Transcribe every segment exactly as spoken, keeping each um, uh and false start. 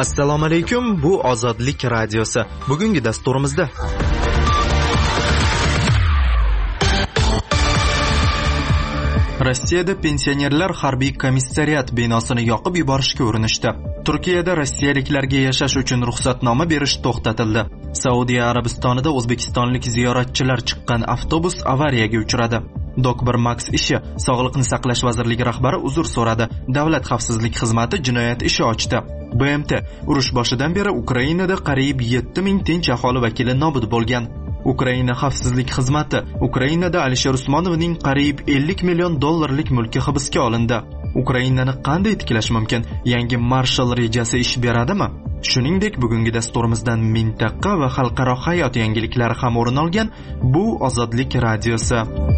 Assalomu alaykum, bu Ozodlik radiosi. Bugungi dasturimizda Rossiyada pensionerlar harbiy komissariyat binosini yoqib yuborishga urinishdi. Turkiyada rossiyaliklarga yashash uchun ruxsatnoma berish to'xtatildi. Saudiya Arabistonida o'zbekistonlik ziyoratchilar chiqqan avtobus avariyaga uchradi. Dok bir Max ishi Sog'liqni saqlash vazirligi rahbari uzr so'radi. Davlat xavfsizlik xizmati jinoyat ishi ochdi. B M T urush boshidan beri Ukrainada qariyb yetti ming tinch aholi vakili nobud bo'lgan. Ukraina xavfsizlik xizmati Ukrainada Alisher Usmonovning qariyb ellik million dollarlik mulki hibsga olindi. Ukrainani qanday tiklash mumkin? Yangi Marshall rejasi ish beradimi? Shuningdek, bugungi dasturimizdan mintaqa va xalqaro hayot yangiliklari ham o'rin olgan. Bu Ozodlik radiosi.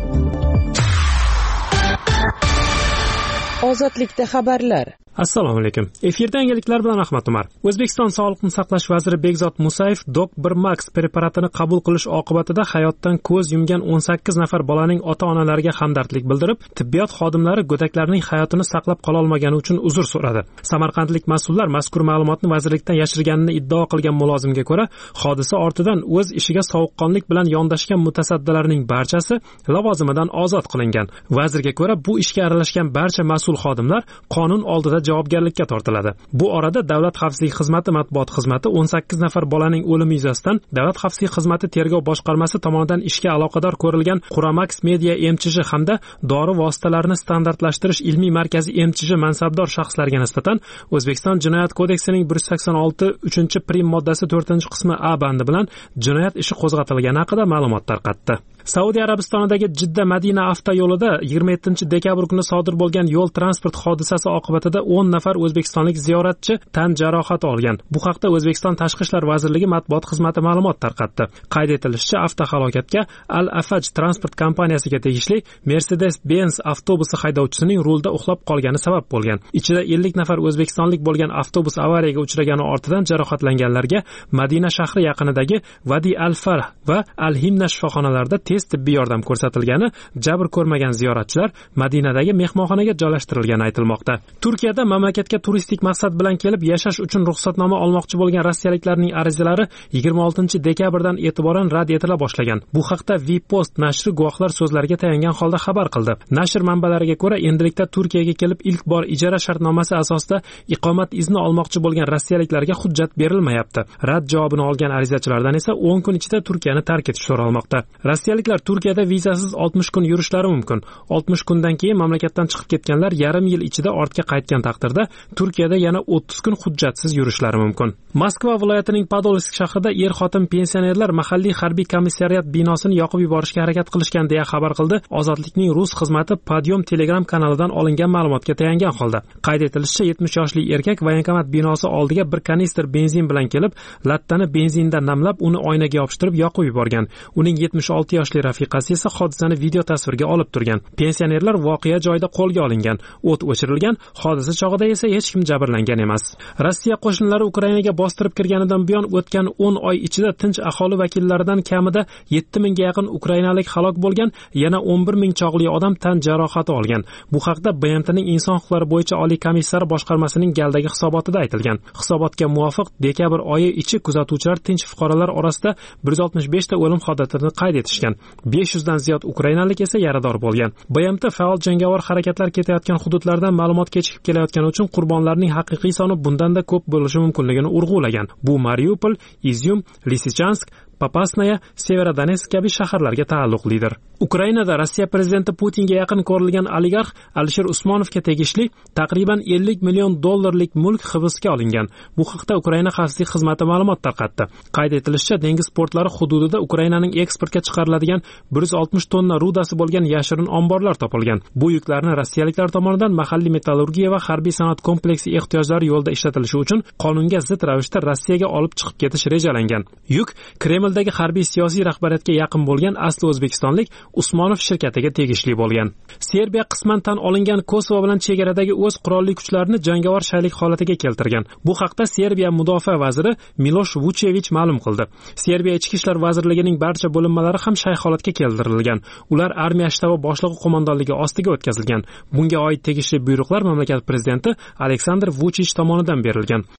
Ozodlikda xabarlar. Assalomu alaykum. Efirda yangiliklar bilan Ahmad Umar. O'zbekiston Sog'liqni saqlash vaziri Begzod Musayev Dok bir Max preparatini qabul qilish oqibatida hayotdan ko'z yumgan o'n sakkiz nafar bolaning ota-onalariga hamdardlik bildirib, tibbiyot xodimlari go'daklarning hayotini saqlab qola olmagani uchun uzr so'radi. Samarqandlik mas'ullar mazkur ma'lumotni vazirlikdan yashirganini iddao qilgan mulozimga ko'ra, hodisa ortidan o'z ishiga sovuqqonlik bilan yondashgan mutasaddilarning barchasi lavozimidan ozod qilingan. Vazirga ko'ra, bu ishga aralashgan barcha mas'ul xodimlar qonun oldida javobgarlikka tortiladi. Bu orada Davlat xavfsizlik xizmati matbuot xizmati o'n sakkiz nafar bolaning o'limi yuzasidan Davlat xavfsizlik xizmati tergov boshqarmasi tomonidan ishga aloqador ko'rilgan Quramax Media M C J hamda dori vositalarini standartlashtirish ilmiy markazi M C J mansabdor shaxslariga nisbatan O'zbekiston Jinoyat kodeksining bir yuz sakson olti uchinchi prim moddasi to'rtinchi qismi A bandi bilan jinoyat ishi qo'zg'atilgani haqida ma'lumot tarqatdi. Saudiya Arabistonidagi Jidda Madina avtoyo'lida yigirma yettinchi dekabr kuni sodir bo'lgan yo'l transport hodisasi oqibatida o'n nafar o'zbekistonlik ziyoratchi tan jarohati olgan. Bu haqda O'zbekiston Tashqi ishlar vazirligi matbuot xizmati ma'lumot tarqatdi. Qayd etilishicha, avtohalokatga Al-Afaj transport kompaniyasiga tegishli Mercedes-Benz avtobusi haydovchisining rulda uxlab qolgani sabab bo'lgan. Ichida ellik nafar o'zbekistonlik bo'lgan avtobus avariyaga uchragani ortidan jarohatlanganlarga Madina shahri yaqinidagi Vadi al-Farh va Al-Himna shifoxonalarida tez tibbiy yordam ko'rsatilgani, jabr ko'rmagan ziyoratchilar Madinadagi mehmonxonaga joylashtirilgani aytilmoqda. Turkiyada mamlakatga turistik maqsad bilan kelib yashash uchun ruxsatnoma olmoqchi bo'lgan rossiyaliklarning arizalari yigirma oltinchi dekabrdan e'tiboran rad etila boshlagan. Bu haqda V-Post nashri guvohlar so'zlariga tayangan holda xabar qildi. Nashr manbalariga ko'ra, endilikda Turkiyaga kelib ilk bor ijara shartnomasi asosida iqomat izni olmoqchi bo'lgan rossiyaliklarga hujjat berilmayapti. Rad javobini olgan arizachilardan esa o'n kun ichida Turkiyani tark etish so'ralmoqda. Rossiyaliklar Turkiyada vizasiz oltmish kun yurishlari mumkin. oltmish kundan keyin mamlakatdan chiqib ketganlar yarim yil ichida ortga qaytgan taqdirda Turkiyada yana o'ttiz kun hujjatsiz yurishlari mumkin. Moskva viloyatining Podolsk shahrida er-xotin pensionerlar mahalliy harbiy komissariyat binosini yoqib yuborishga harakat qilishgan deya xabar qildi Ozodlikning rus xizmati Podyom Telegram kanalidan olingan ma'lumotga tayangan holda. Qayd etilishicha, yetmish yoshli erkak voyenkomat binosi oldiga bir kanister benzin bilan kelib, lattani benzinda namlab, uni oynaga yopishtirib yoqib yuborgan. Uning yetmish olti yoshli rafiqasi esa hodisani video tasvirga olib turgan. Pensionerlar voqea joyida qo'lga olingan. O't o'chirilgan. Hodisa chog'ida esa hech kim jabrlangan emas. Rossiya qo'shinlari Ukrainaga bostirib kirganidan buyon o'tgan o'n oy ichida tinch aholi vakillaridan kamida yetti mingga yaqin ukrainalik halok bo'lgan, yana o'n bir ming chog'li odam tan jarohati olgan. Bu haqda B M T'ning inson huquqlari bo'yicha oliy komissari boshqarmasining galdagi hisobotida aytilgan. Hisobotga muvofiq, dekabr oyi ichi kuzatuvchilar tinch fuqarolar orasida bir yuz oltmish besh ta o'lim holatini qayd etishgan. besh yuz dan ziyod ukrainalik esa yarador bo'lgan. B M T faol jangovar harakatlar ketayotgan hududlardan ma'lumot kechikib kelayotgani uchun qurbonlarning haqiqiy soni bundan-da ko'p bo'lishi mumkinligini urg'ulagan. Bu Mariupol, Izyum, Lisichansk, Popasnaya, Severodonetsk kabi shaharlarga taalluqlidir. Ukrainada Rossiya prezidenti Putinga yaqin ko'rilgan oligarx Alisher Usmonovga tegishli taqriban ellik million dollarlik mulk hibsga olingan. Bu haqda Ukraina xavfsizlik xizmati ma'lumot tarqatdi. Qayd etilishicha, dengiz portlari hududida Ukrainaning eksportga chiqariladigan bir yuz oltmish tonna rudasi bo'lgan yashirin omborlar topilgan. Bu yuklarni rossiyaliklar tomonidan mahalliy metallurgiya va harbiy sanoat kompleksi ehtiyojlari yo'lida ishlatilishi uchun qonunga zid ravishda Rossiyaga olib chiqib ketish rejalangan. Yuk Kremldagi harbiy siyosiy rahbariyatga yaqin bo'lgan asli o'zbekistonlik Usmonov shirkatiga tegishli bo'lgan. Serbiya qisman tan olingan Kosovo bilan chegaradagi o'z qurolli kuchlarini jangovar shaylik holatiga keltirgan. Bu haqda Serbiya mudofaa vaziri Miloš Vučević ma'lum qildi. Serbiya ichki ishlar vazirligining barcha bo'linmalari ham shay holatga keltirilgan. Ular armiya shtabi boshlig'i qo'mondonligi ostiga o'tkazilgan. Bunga oid tegishli buyruqlar mamlakat prezidenti Aleksandr Vučić tomonidan berilgan.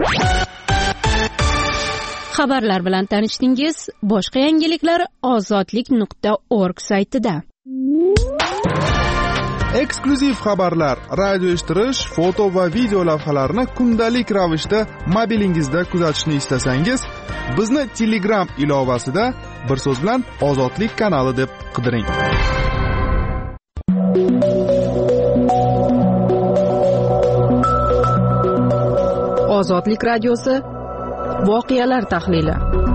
Xabarlar bilan tanishdingiz. Boshqa yangiliklar ozodlik nuqta org saytida. Eksklyuziv xabarlar, radio eshittirish, foto va video lavhalarni kundalik ravishda mobilingizda kuzatishni istasangiz, bizni Telegram ilovasida bir so'z bilan Ozodlik kanali deb qidiring. Ozodlik radiosi voqealar tahlili.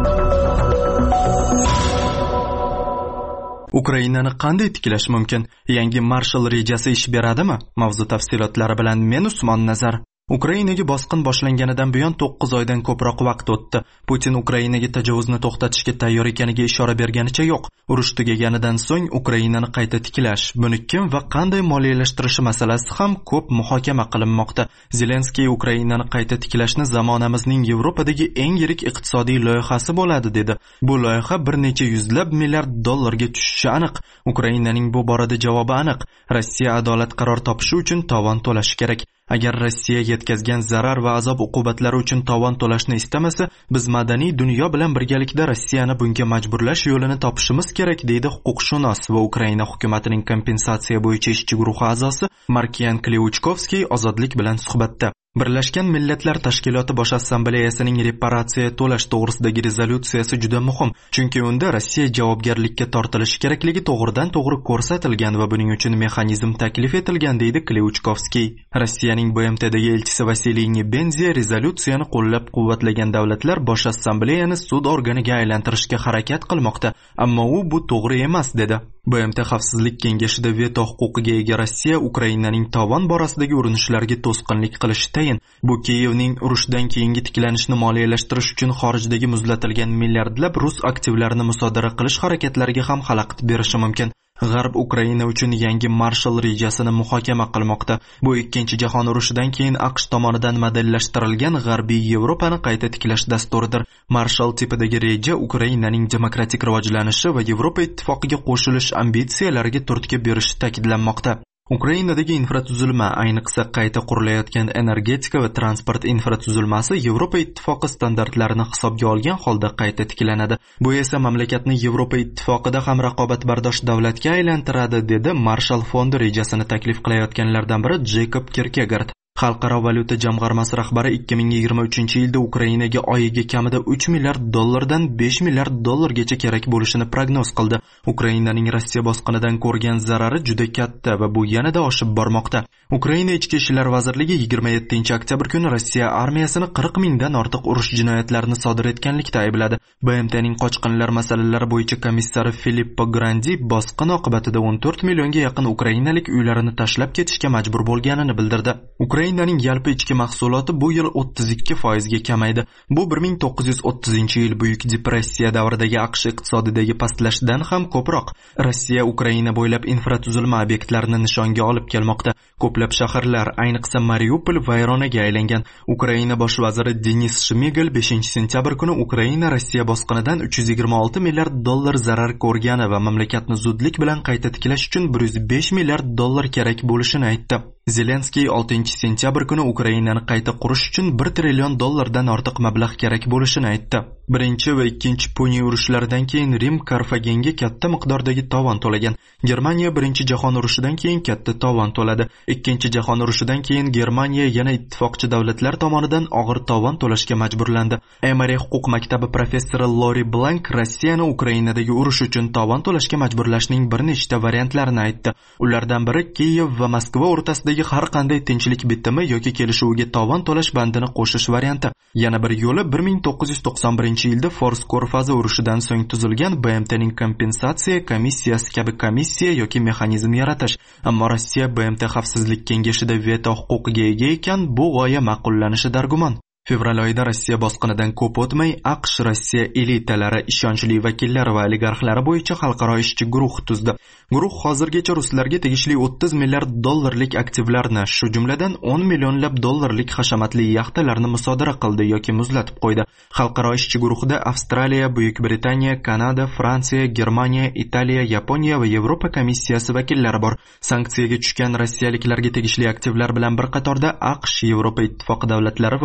Ukrainani qanday tiklash mumkin? Yangi Marshall rejasi ish beradimi? Mavzu tafsilotlari bilan men Usmon Nazar. Ukrainaga bosqin boshlanganidan buyon to'qqiz oydan ko'proq vaqt o'tdi. Putin Ukrainaga tajovuzni to'xtatishga tayyor ekaniga ishora berganicha yo'q. Urush tugaganidan so'ng Ukrainani qayta tiklash, buni kim va qanday moliyalashtirishi masalasi ham ko'p muhokama qilinmoqda. Zelenskiy Ukrainani qayta tiklashni zamonamizning Yevropadagi eng yirik iqtisodiy loyihasi bo'ladi dedi. Bu loyiha bir necha yuzlab milliard dollarga tushishi aniq. Ukrainaning bu borada javobi aniq. Rossiya adolat qaror topishi uchun tovon to'lashi kerak. Agar Rossiya yetkazgan zarar va azob uqubatlari uchun tovon to'lashni istamasa, biz madaniy dunyo bilan birgalikda Rossiyani bunga majburlash yo'lini topishimiz kerak, deydi huquqshunos va Ukraina hukumatining kompensatsiya bo'yicha ishchi guruhi a'zosi Markian Kleuchkovskiy Ozodlik bilan suhbatda. Birlashgan Millatlar Tashkiloti Bosh Assambleyasining reparatsiya to'lash to'g'risidagi rezolyutsiyasi juda muhim, chunki unda Rossiya javobgarlikka tortilishi kerakligi to'g'ridan-to'g'ri ko'rsatilgan va buning uchun mexanizm taklif etilgan, deydi Kleuchkovskiy. Rossiyaning B M Tdagi elchisi Vasiliy Nebenziya rezolyutsiyani qo'llab-quvvatlagan davlatlar Bosh Assambleyani sud organiga aylantirishga harakat qilmoqda, ammo u bu to'g'ri emas, dedi. B M T Xavfsizlik kengashida veto huquqiga ega Rossiya Ukrainaning tovon borasidagi urinishlariga to'sqinlik qilishi tayin. Bu Kiyevning urushdan keyingi tiklanishni moliyalashtirish uchun xorijdagi muzlatilgan milliardlab rus aktivlarini musodara qilish harakatlariga ham xalaqit berishi mumkin. G'arb Ukraina uchun yangi Marshall rejasini muhokama qilmoqda. Bu ikkinchi jahon urushidan keyin AQSh tomonidan modellashtirilgan G'arbiy Yevropani qayta tiklash dasturidir. Marshall tipidagi reja Ukrainaning demokratik rivojlanishi va Yevropa ittifoqiga qo'shilish ambitsiyalariga turtki berishi ta'kidlanmoqda. Ukrainadagi infratuzilma, ayniqsa qayta qurilayotgan energetika va transport infratuzilmasi Yevropa ittifoqi standartlarini hisobga olgan holda qayta tiklanadi. Bu esa mamlakatni Yevropa ittifoqida ham raqobatbardosh davlatga aylantiradi, dedi Marshall fondi rejasini taklif qilayotganlardan biri Jakob Kierkegaard. Xalqaro valyuta jamg'armasi rahbari ikki ming yigirma uchinchi yilda Ukrainaga oyiga kamida uch milliard dollardan besh milliard dollargacha kerak bo'lishini prognoz qildi. Ukrainaning Rossiya bosqinidan ko'rgan zarari juda katta va bu yanada oshib bormoqda. Ukraina ichki ishlar vazirligi yigirma yettinchi oktyabr kuni Rossiya armiyasini qirq mingdan ortiq urush jinoyatlarini sodir etganlikda aybladi. B M Tning qochqinlar masalalari bo'yicha komissari Filippo Grandi bosqin oqibatida o'n to'rt millionga yaqin ukrainalik uylarini tashlab ketishga majbur bo'lganini bildirdi. Ukrainaning yalpi ichki mahsuloti bu yil o'ttiz ikki foizga kamaydi. Bu bir ming to'qqiz yuz o'ttizinchi yil Buyuk depressiya davridagi AQSh iqtisodidagi pastlashdan ham ko'proq. Rossiya Ukraina bo'ylab infratuzilma obyektlarini nishonga olib kelmoqda. Ko'plab shaharlar, ayniqsa Mariupol vayronaga aylangan. Ukraina bosh vaziri Denis Shmigel beshinchi sentyabr kuni Ukraina Rossiya bosqinidan uch yuz yigirma olti milliard dollar zarar ko'rgani va mamlakatni zudlik bilan qayta tiklash uchun bir yuz besh milliard dollar kerak bo'lishini aytdi. Zelenskiy oltinchi sentyabr kuni Ukrainani qayta qurish uchun bir trillion dollardan ortiq mablag' kerak bo'lishini aytdi. Birinchi va ikkinchi Puniy urushlaridan keyin Rim Karfagenga katta miqdordagi tovon to'lagan. Germaniya birinchi jahon urushidan keyin katta tovon to'ladi. Ikkinchi jahon urushidan keyin Germaniya yana ittifoqchi davlatlar tomonidan og'ir tovon to'lashga majburlandi. Emory huquq maktabi professori Lori Blank Rossiyani Ukrainadagi urush uchun tovon to'lashga majburlashning bir nechta variantlarini aytdi. Ulardan biri Kiyev va Moskva o'rtasidagi har qanday tinchlik bitimi yoki kelishuviga tovon to'lash bandini qo'shish varianti. Yana bir yo'li bir ming to'qqiz yuz to'qson birinchi yilda Fors ko'rfazi urushidan so'ng tuzilgan B M Tning kompensatsiya komissiyasi kabi komissiya yoki mexanizm yaratish. Ammo Rossiya B M T Xavfsizlik kengashida veto huquqiga ega ekan, bu g'oya ma'qullanishi dargumon. Fevral oyida Rossiya bosqinidan ko'p o'tmay AQSh Rossiya elitalari, ishonchli vakillari va oligarxlari bo'yicha xalqaro ishchi guruh tuzdi. Guruh hozirgacha ruslarga tegishli o'ttiz milliard dollarlik aktivlarni, shu jumladan o'n millionlab dollarlik hashamatli yaxtalarni musodara qildi yoki muzlatib qo'ydi. Xalqaro ishchi guruhida Avstraliya, Buyuk Britaniya, Kanada, Fransiya, Germaniya, Italiya, Yaponiya va Yevropa komissiyasi vakillari bor. Sanksiyaga tushgan rossiyaliklarga tegishli aktivlar bilan bir qatorda AQSh, Yevropa ittifoqi davlatlari va boshqa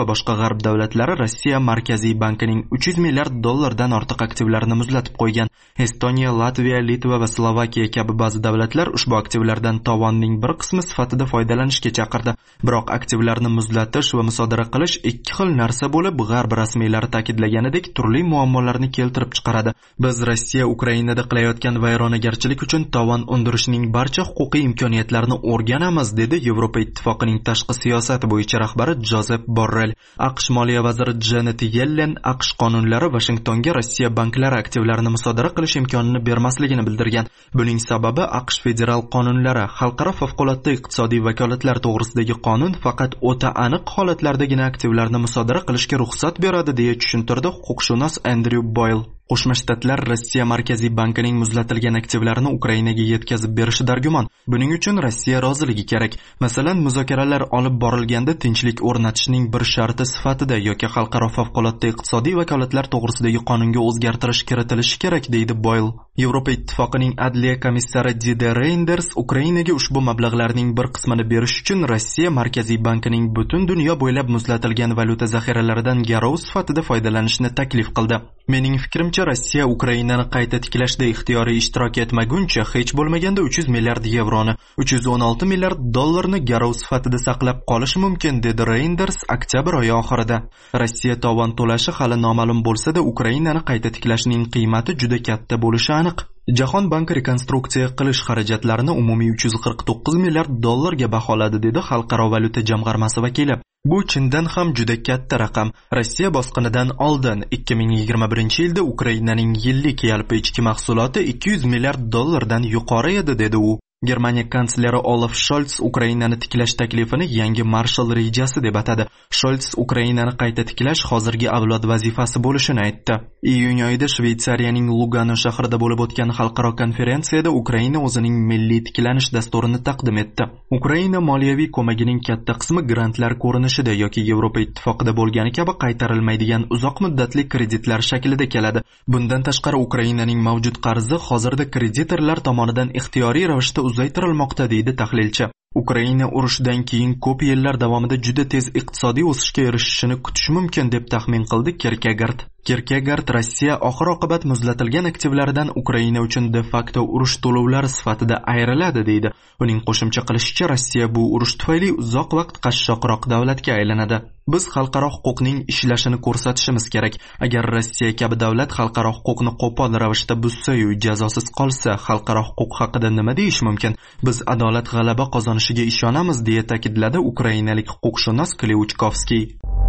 G'arb davlatlari Rossiya Markaziy bankining uch yuz milliard dollardan ortiq aktivlarini muzlatib qo'ygan. Estoniya, Latviya, Litva va Slovakiya kabi ba'zi davlatlar ushbu aktivlardan tovonning bir qismi sifatida foydalanishga chaqirdi. Biroq aktivlarni muzlatish va musodara qilish ikki xil narsa bo'lib, G'arb rasmiylari ta'kidlaganidek turli muammolarni keltirib chiqaradi. Biz Rossiya Ukrainada qilayotgan vayronagarchilik uchun tovon undirishning barcha huquqiy imkoniyatlarini o'rganamiz, dedi Yevropa Ittifoqining tashqi siyosat bo'yicha rahbari Jozef Borrell. AQSh moliya vaziri Janet Yellen AQSh qonunlari Vashingtonga Rossiya banklari aktivlarini musodara qilish imkonini bermasligini bildirgan. Buning sababi AQSh federal qonunlari, xalqaro favqulodda iqtisodiy vakolatlar to'g'risidagi qonun faqat o'ta aniq holatlardagina aktivlarni musodara qilishga ruxsat beradi, deya tushuntirdi huquqshunos Andrew Boyle. Qo'shma Shtatlar Rossiya Markaziy bankining muzlatilgan aktivlarini Ukrainaga yetkazib berishi dargumon. Buning uchun Rossiya roziligi kerak. Masalan, muzokaralar olib borilganda tinchlik o'rnatishning bir sharti sifatida yoki xalqaro favqulodda iqtisodiy vakolatlar to'g'risidagi qonunga o'zgartirish kiritilishi kerak, deydi Boyle. Yevropa Ittifoqining adliya komissari Didier Reynders Ukrainaga ushbu mablag'larning bir qismini berish uchun Rossiya Markaziy bankining butun dunyo bo'ylab muzlatilgan valyuta zaxiralaridan garov sifatida foydalanishni taklif qildi. Mening fikrimcha, Rossiya Ukrainani qayta tiklashda ixtiyoriy ishtirok etmaguncha hech bo'lmaganda uch yuz milliard yevroni, uch yuz o'n olti milliard dollarni garov sifatida saqlab qolishi mumkin, dedi Reynders oktyabr oyi oxirida. Rossiya tovon to'lashi hali noma'lum bo'lsa-da, Ukrainani qayta tiklashning qiymati juda katta bo'lishi aniq. Jahon banki rekonstruksiya qilish xarajatlarini umumiy uch yuz qirq to'qqiz milliard dollarga baholadi, dedi Xalqaro valyuta jamg'armasi vakili. Bu chindan ham juda katta raqam. Rossiya bosqinidan oldin ikki ming yigirma birinchi yilda Ukrainaning yillik yalpi ichki mahsuloti ikki yuz milliard dollardan yuqori edi, dedi u. Germaniya kansleri Olaf Scholz Ukrainani tiklash taklifini yangi Marshall rejasi deb atadi. Scholz Ukrainani qayta tiklash hozirgi avlod vazifasi bo'lishini aytdi. Iyun oyida Shveysariyaning Lugano shahrida bo'lib o'tgan xalqaro konferensiyada Ukraina o'zining milliy tiklanish dasturini taqdim etdi. Ukraina moliyaviy ko'magining katta qismi grantlar ko'rinishida yoki Yevropa Ittifoqida bo'lgani kabi qaytarilmaydigan uzoq muddatli kreditlar shaklida keladi. Bundan tashqari Ukrainaning mavjud qarzi hozirda kreditorlar tomonidan ixtiyoriy ravishda uzaytirilmoqda, deydi tahlilchi. Ukraina urushdan keyin ko'p yillar davomida juda tez iqtisodiy o'sishga erishishini kutish mumkin, deb taxmin qildi Kierkegaard. Kierkegaard Rossiya oxir oqibat muzlatilgan aktivlaridan Ukraina uchun de facto urush to'lovlari sifatida ayriladi, deydi. Uning qo'shimcha qilishicha, Rossiya bu urush tufayli uzoq vaqt qashshoqroq davlatga aylanadi. Biz xalqaro huquqning ishlashini ko'rsatishimiz kerak. Agar Rossiya kabi davlat xalqaro huquqni qo'pol ravishda buzsa-yu jazosiz qolsa, xalqaro huquq haqida nima deyish mumkin? Biz adolat g'alaba qozonishiga ishonamiz, deya ta'kidladi ukrainalik huquqshunos Kleuchkovskiy.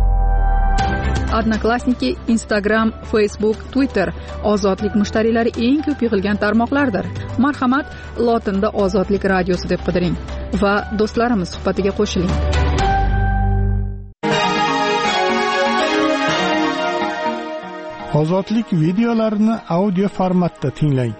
Odnoklassniki, Instagram, Facebook, Twitter ozodlik mushtariylari eng ko'p yig'ilgan tarmoqlardir. Marhamat, lotinda Ozodlik radiosi deb qidiring va do'stlarimiz suhbatiga qo'shiling. Ozodlik videolarini audio formatda tinglang.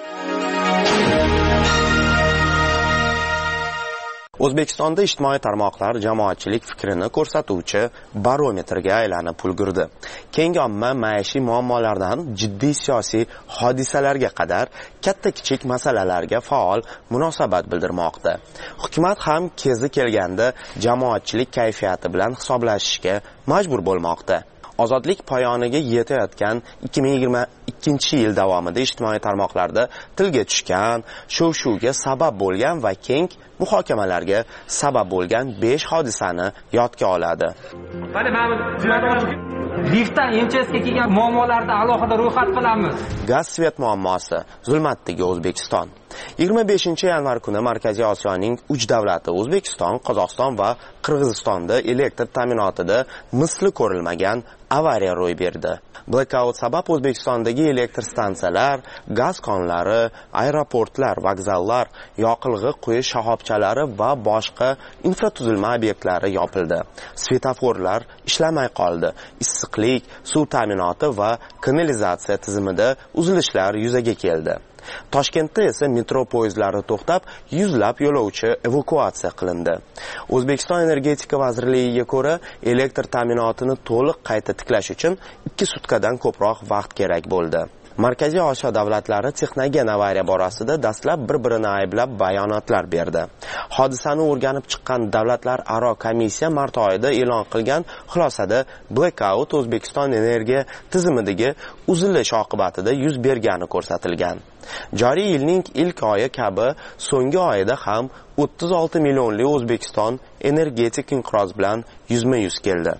O'zbekistonda ijtimoiy tarmoqlar jamoatchilik fikrini ko'rsatuvchi barometrga aylanib ulgurdi. Keng omma maishiy muammolardan jiddiy siyosiy hodisalarga qadar katta-kichik masalalarga faol munosabat bildirmoqda. Hukumat ham kezi kelganda jamoatchilik kayfiyati bilan hisoblashishga majbur bo'lmoqda. Ozodlik poyoniga yetayotgan ikki ming yigirma ikkinchi yil davomida ijtimoiy tarmoqlarda tilga tushgan, shuv-shuvga sabab bo'lgan va keng muhokamalarga sabab bo'lgan besh hodisani yodga oladi. Liftdan M Ch S'ga kelgan muammolarni alohida ro'yxat qilamiz. Gaz svet muammosi, zulmatdagi O'zbekiston. yigirma beshinchi yanvar kuni Markaziy Osiyoning uch davlati O'zbekiston, Qozog'iston va Qirg'izistonda elektr ta'minotida misli ko'rilmagan avariya ro'y berdi. Blackout sabab O'zbekistondagi elektr stansiyalar, gaz konlari, aeroportlar, vokzallar, yoqilg'i quyish shoxobchalari va boshqa infratuzilma obyektlari yopildi. Svetoforlar ishlamay qoldi. Issiqlik, suv ta'minoti va kanalizatsiya tizimida uzilishlar yuzaga keldi. Toshkentda esa metro poyezdlari to'xtab, yuzlab yo'lovchi evakuatsiya qilindi. O'zbekiston energetika vazirligiga ko'ra, elektr ta'minotini to'liq qayta tiklash uchun ikki sutkadan ko'proq vaqt kerak bo'ldi. Markaziy Osiyo davlatlari texnogen avariya borasida dastlab bir-birini ayblab bayonotlar berdi. Hodisani o'rganib chiqqan davlatlararo komissiya mart oyida e'lon qilgan xulosada blackout O'zbekiston energiya tizimidagi uzilish oqibatida yuz bergani ko'rsatilgan. Joriy yilning ilk oyi kabi so'nggi oyida ham o'ttiz olti millionli O'zbekiston energetik inqiroz bilan yuzma-yuz keldi.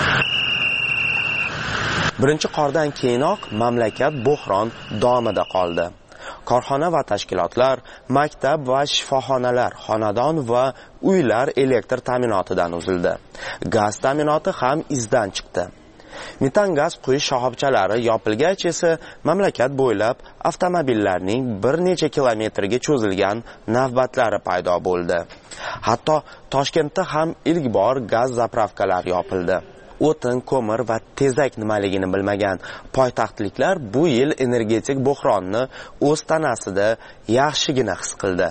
Birinchi qordan keyinoq mamlakat bo'hron domida qoldi. Korxona va tashkilotlar, maktab va shifoxonalar, xonadon va uylar elektr ta'minotidan uzildi. Gaz ta'minoti ham izdan chiqdi. Metan gaz quyish shoxobchalari yopilgach esa mamlakat bo'ylab avtomobillarning bir necha kilometrga cho'zilgan navbatlari paydo bo'ldi. Hatto Toshkentda ham ilk bor gaz zapravkalar yopildi. O'tin, ko'mir va tezak nimaligini bilmagan poytaxtliklar bu yil energetik bo'hronni o'z tanasida yaxshigina his qildi.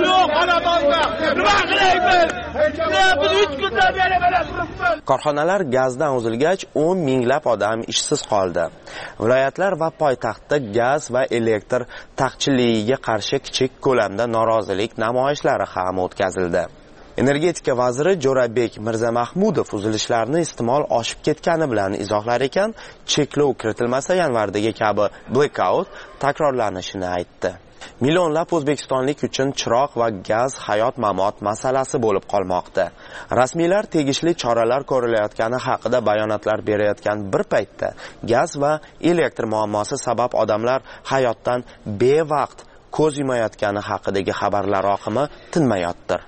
Korxonalar gazdan uzilgach o'n minglab odam ishsiz qoldi. Viloyatlar va poytaxtda gaz va elektr taqchilligiga qarshi kichik ko'lamda norozilik namoyishlari ham o'tkazildi. Energetika vaziri Jo'rabek Mirzamahmudov uzilishlarni iste'mol oshib ketgani bilan izohlar ekan, cheklov kiritilmasa yanvardagi kabi blackout takrorlanishini aytdi. Millionlab o'zbekistonlik uchun chiroq va gaz hayot-mamot masalasi bo'lib qolmoqda. Rasmiylar tegishli choralar ko'rilayotgani haqida bayonotlar berayotgan bir paytda gaz va elektr muammosi sabab odamlar hayotdan bevaqt ko'z yumayotgani haqidagi xabarlar oqimi tinmayotdir.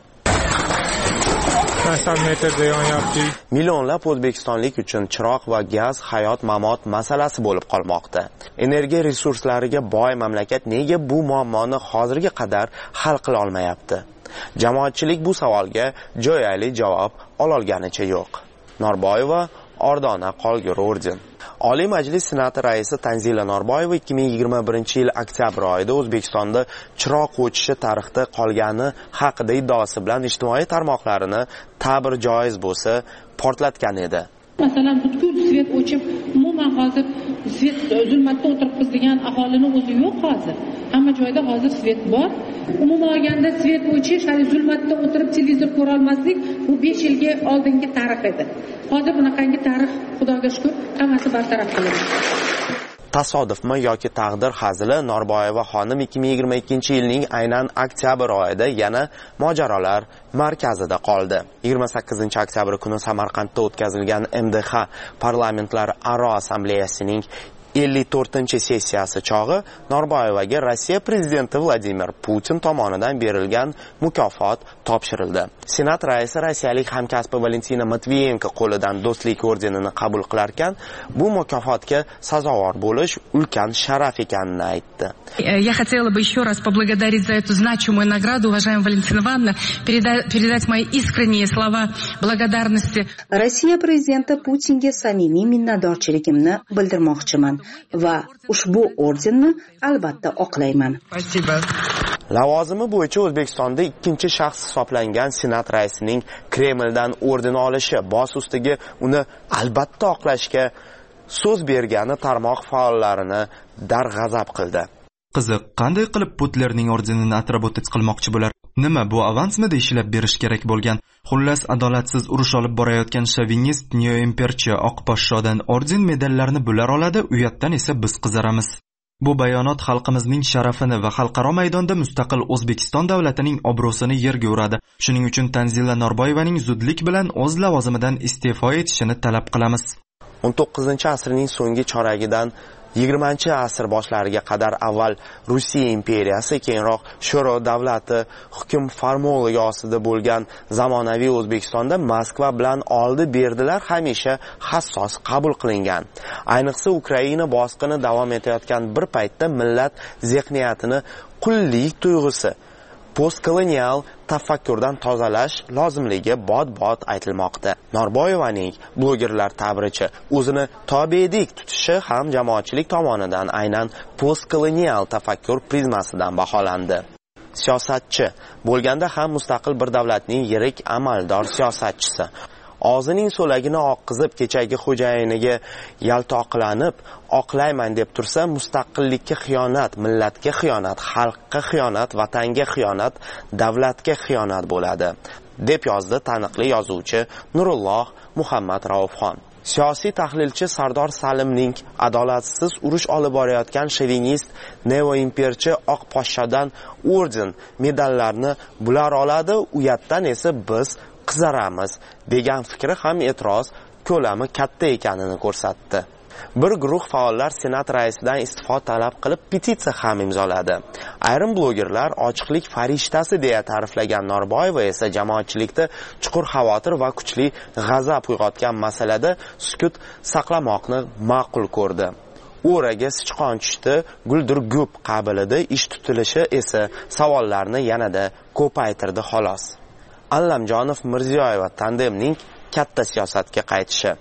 Millionlab o'zbekistonlik uchun chiroq va gaz hayot-mamot masalasi bo'lib qolmoqda. Energiya resurslariga boy mamlakat nega bu muammoni hozirga qadar hal qila olmayapti? Jamoatchilik bu savolga jo'yali javob ololganicha yo'q. Norboyeva Ordona qolgur orden. Oliy Majlis Senati raisi Tanzila Norboyeva ikki ming yigirma birinchi yil oktyabr oyida O'zbekistonda chiroq o'chishi tarixda qolgani haqida iddaosi bilan ijtimoiy tarmoqlarini ta'bir joiz bo'lsa portlatgan edi. Masalan, butkul svet o'chib, umuman hozir svet zulmatda o'tiribmiz degan aholini o'zi yo'q hozir. Hamma joyda hozir svet bor. Umuman olganda svet o'chish, hali zulmatda o'tirib televizor ko'ra olmaslik, bu besh yilga oldingi tarix edi. Hozir bunaqangi tarix, Xudoga shukr, hammasi bartaraf qilindi. Tasodifmi yoki taqdir hazili, Norboyeva xonim ikki ming yigirma ikkinchi yilning aynan oktyabr oyida yana mojarolar markazida qoldi. yigirma sakkizinchi oktyabr kuni Samarqandda o'tkazilgan M D H parlamentlararo assambleyasining ellik to'rtinchi sessiyasi chog'i Norboyevaga Rossiya prezidenti Vladimir Putin tomonidan berilgan mukofot topshirildi. Senat raisi rossiyalik hamkasbi Valentina Matviyenko qo'lidan do'stlik ordenini qabul qilarkan, bu mukofotga sazovor bo'lish ulkan sharaf ekanini aytdi. Я хотела бы еще раз поблагодарить за эту значимую награду, уважаемая Валентина Ивановна, передать, передать мои искренние слова благодарности. Rossiya prezidenti Putinga samimiy minnatdorchiligimni bildirmoqchiman va ushbu ordenni albatta oqlayman. Lavozimi bo'yicha O'zbekistonda ikkinchi shaxs hisoblangan Senat raisining Kremldan orden olishi bosh ustiga uni albatta oqlashga so'z bergani tarmoq faollarini darg'azab qildi. Qiziq, qanday qilib Putlerning ordenini atribut qilmoqchi bo'lar? Nima bu avansmida ishlab berish kerak bo'lgan? Xullas, adolatsiz urush olib borayotgan shovinist neoimperchi oq poshshodan orden medallarni bular oladi, uyatdan esa biz qizaramiz. Bu bayonot xalqimizning sharafini va xalqaro maydonda mustaqil O'zbekiston davlatining obro'sini yerga uradi. Shuning uchun Tanzila Norboyevaning zudlik bilan o'z lavozimidan iste'fo etishini talab qilamiz. o'n to'qqizinchi asrning so'nggi choragidan yigirmanchi asr boshlariga qadar avval Rossiya imperiyasi, keyinroq Sho'ro davlati hukm farmonligi ostida bo'lgan zamonaviy O'zbekistonda Moskva bilan oldi-berdilar hamisha hassos qabul qilingan. Ayniqsa Ukraina bosqini davom etayotgan bir paytda millat zehniyatini qullik tuyg'usi, postkolonial tafakkurdan tozalash lozimligi bot-bot aytilmoqda. Norboyevaning blogerlar ta'biricha o'zini tobedik tutishi ham jamoatchilik tomonidan aynan postkolonial tafakkur prizmasidan baholandi. Siyosatchi bo'lganda ham mustaqil bir davlatning yirik amaldor siyosatchisi. og'zining so'lagini oqqizib kechagi xo'jayiniga yaltoqlanib oqlayman deb tursa, mustaqillikka xiyonat, millatga xiyonat, xalqqa xiyonat, vatanga xiyonat, davlatga xiyonat bo'ladi, deb yozdi taniqli yozuvchi Nurulloh Muhammad Raufxon. Siyosiy tahlilchi Sardor Salimning adolatsiz urush olib borayotgan shovinist neoimperchi Oq poshshadan orden medallarni bular oladi, uyatdan esa biz qizaramiz degan fikri ham e'tiroz ko'lami katta ekanini ko'rsatdi. Bir guruh faollar senat raisidan iste'fo talab qilib petitsiya ham imzoladi. Ayrim blogerlar ochiqlik farishtasi deya ta'riflagan Norboyeva esa jamoatchilikda chuqur xavotir va kuchli g'azab uyg'otgan masalada sukut saqlamoqni ma'qul ko'rdi. O'raga sichqon tushdi, guldir gup qabilida ish tutilishi esa savollarni yanada ko'paytirdi xolos. Allamjonov Mirziyoyeva tandemning katta siyosatga qaytishi.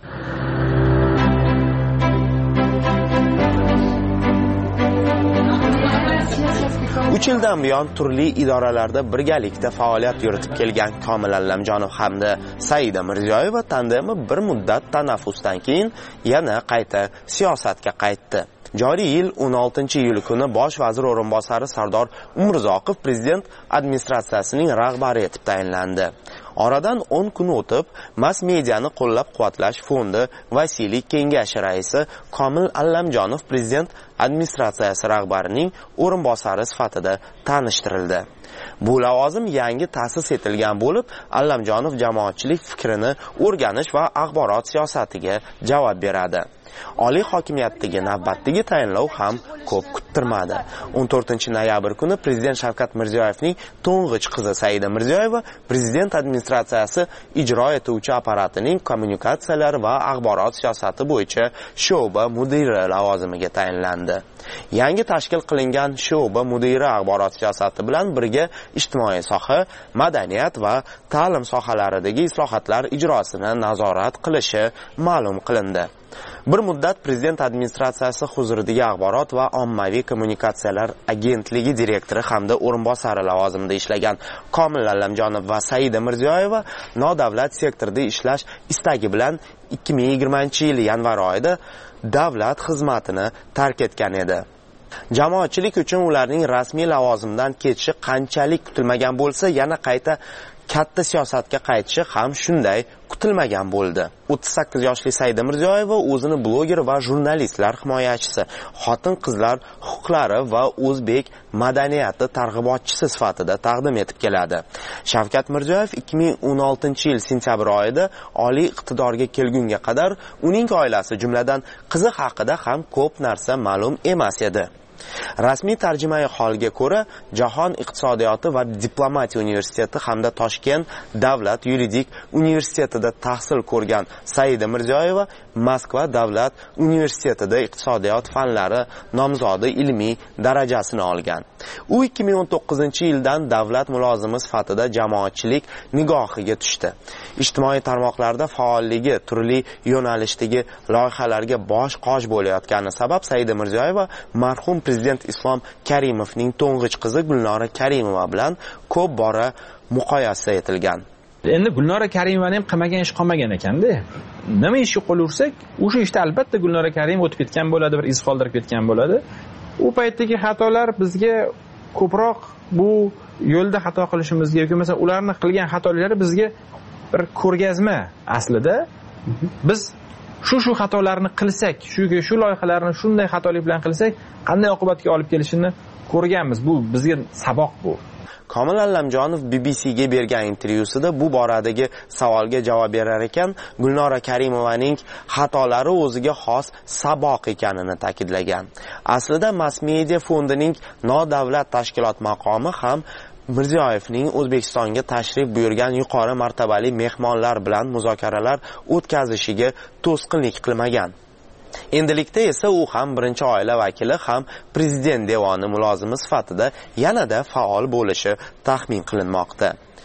uch yildan buyon turli idoralarda birgalikda faoliyat yuritib kelgan Komil Allamjonov hamda Saida Mirziyoyeva tandemi bir muddat tanaffusdan keyin yana qayta siyosatga qaytdi. Joriy yil o'n oltinchi iyul kuni bosh vazir o'rinbosari Sardor Umurzoqov prezident administratsiyasining rahbari etib tayinlandi. Oradan o'n kun o'tib, mass mediani qo'llab-quvvatlash fondi Vasiliy kengashi raisi Komil Allamjonov prezident administratsiyasi rahbarining o'rinbosari sifatida tanishtirildi. Bu lavozim yangi ta'sis etilgan bo'lib, Allamjonov jamoatchilik fikrini o'rganish va axborot siyosatiga javob beradi. Oliy hokimiyatdagi navbatdagi tayinlov ham ko'p kuttirmadi. o'n to'rtinchi noyabr kuni prezident Shavkat Mirziyoyevning to'ng'ich qizi Saida Mirziyoyeva prezident administratsiyasi ijro etuvchi apparatining kommunikatsiyalar va axborot siyosati bo'yicha sho'ba mudiri lavozimiga tayinlandi. Yangi tashkil qilingan sho'ba mudiri axborot siyosati bilan birga ijtimoiy soha, madaniyat va ta'lim sohalaridagi islohotlar ijrosini nazorat qilishi ma'lum qilindi. Bir muddat prezident administratsiyasi huzuridagi axborot va ommaviy kommunikatsiyalar agentligi direktori hamda o'rinbosari lavozimida ishlagan Komil Allamjonov va Saida Mirziyoyeva nodavlat sektorda ishlash istagi bilan ikki ming yigirmanchi yil yanvar oyida davlat xizmatini tark etgan edi. Jamoatchilik uchun ularning rasmiy lavozimdan ketishi qanchalik kutilmagan bo'lsa, yana qayta katta siyosatga qaytishi ham shunday kutilmagan bo'ldi. o'ttiz sakkiz yoshli Saida Mirziyoyeva o'zini bloger va jurnalistlar himoyachisi, xotin-qizlar huquqlari va o'zbek madaniyati targ'ibotchisi sifatida taqdim etib keladi. Shavkat Mirziyoyev ikki ming o'n oltinchi yil sentyabr oyida oliy iqtidorga kelgunga qadar uning oilasi, jumladan qizi haqida ham ko'p narsa ma'lum emas edi. Rasmiy tarjimai holga ko'ra, Jahon iqtisodiyoti va diplomatiya universiteti hamda Toshkent davlat yuridik universitetida tahsil ko'rgan Saida Mirziyoyeva Moskva davlat universitetida iqtisodiyot fanlari nomzodi ilmiy darajasini olgan. U ikki ming o'n to'qqizinchi yildan davlat mulozimi sifatida jamoatchilik nigohiga tushdi. Ijtimoiy tarmoqlarda faolligi turli yo'nalishdagi loyihalarga bosh-qosh bo'layotgani sabab Saida Mirziyoyeva marhum prezident Islom Karimovning to'ng'ich qizi Gulnora Karimova bilan ko'p bora muqoyasa etilgan. Endi Gulnora Karimova ham qilmagan ish qolmagan ekanda. Nima ishga qo'l ursak, o'sha ishda albatta Gulnora Karimova o'tib ketgan bo'ladi, bir iz qoldirib ketgan bo'ladi. U paytdagi xatolar bizga ko'proq bu yo'lda xato qilishimizga yoki masalan ularning qilgan xatolari bizga bir ko'rgazma aslida. Biz shu shu xatolarni qilsak, shu shu loyihalarni shunday xatolik bilan qilsak, qanday oqibatga olib kelishini ko'rganmiz. Bu bizga saboq bu. Komil Allamjonov B B C ga bergan intervyusida bu boradagi savolga javob berar ekan, Gulnora Karimovaning xatolari o'ziga xos saboq ekanini ta'kidlagan. Aslida mass media fondining nodavlat tashkilot maqomi ham Mirziyoyevning O'zbekistonga tashrif buyurgan yuqori martabali mehmonlar bilan muzokaralar o'tkazishiga to'sqinlik qilmagan. Endilikda esa u ham birinchi oila vakili ham prezident devoni mulozimi sifatida yanada faol bo'lishi taxmin qilinmoqda.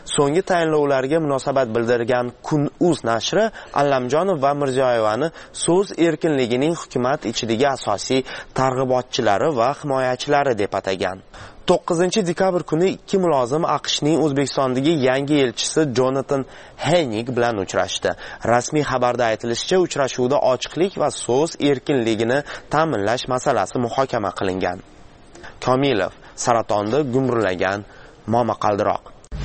So'nggi tayinlovlarga munosabat bildirgan Kun.uz nashri Allamjonov va Mirziyoyevani so'z erkinligining hukumat ichidagi asosiy targ'ibotchilari va himoyachilari deb atagan. to'qqizinchi dekabr kuni ikki mulozim AQShning O'zbekistondagi yangi elchisi Jonathan Hennig bilan uchrashdi. Rasmiy xabarda aytilishicha, uchrashuvda ochiqlik va so'z erkinligini ta'minlash masalasi muhokama qilingan. Komilov saratonda gumburlagan momaqaldiroq.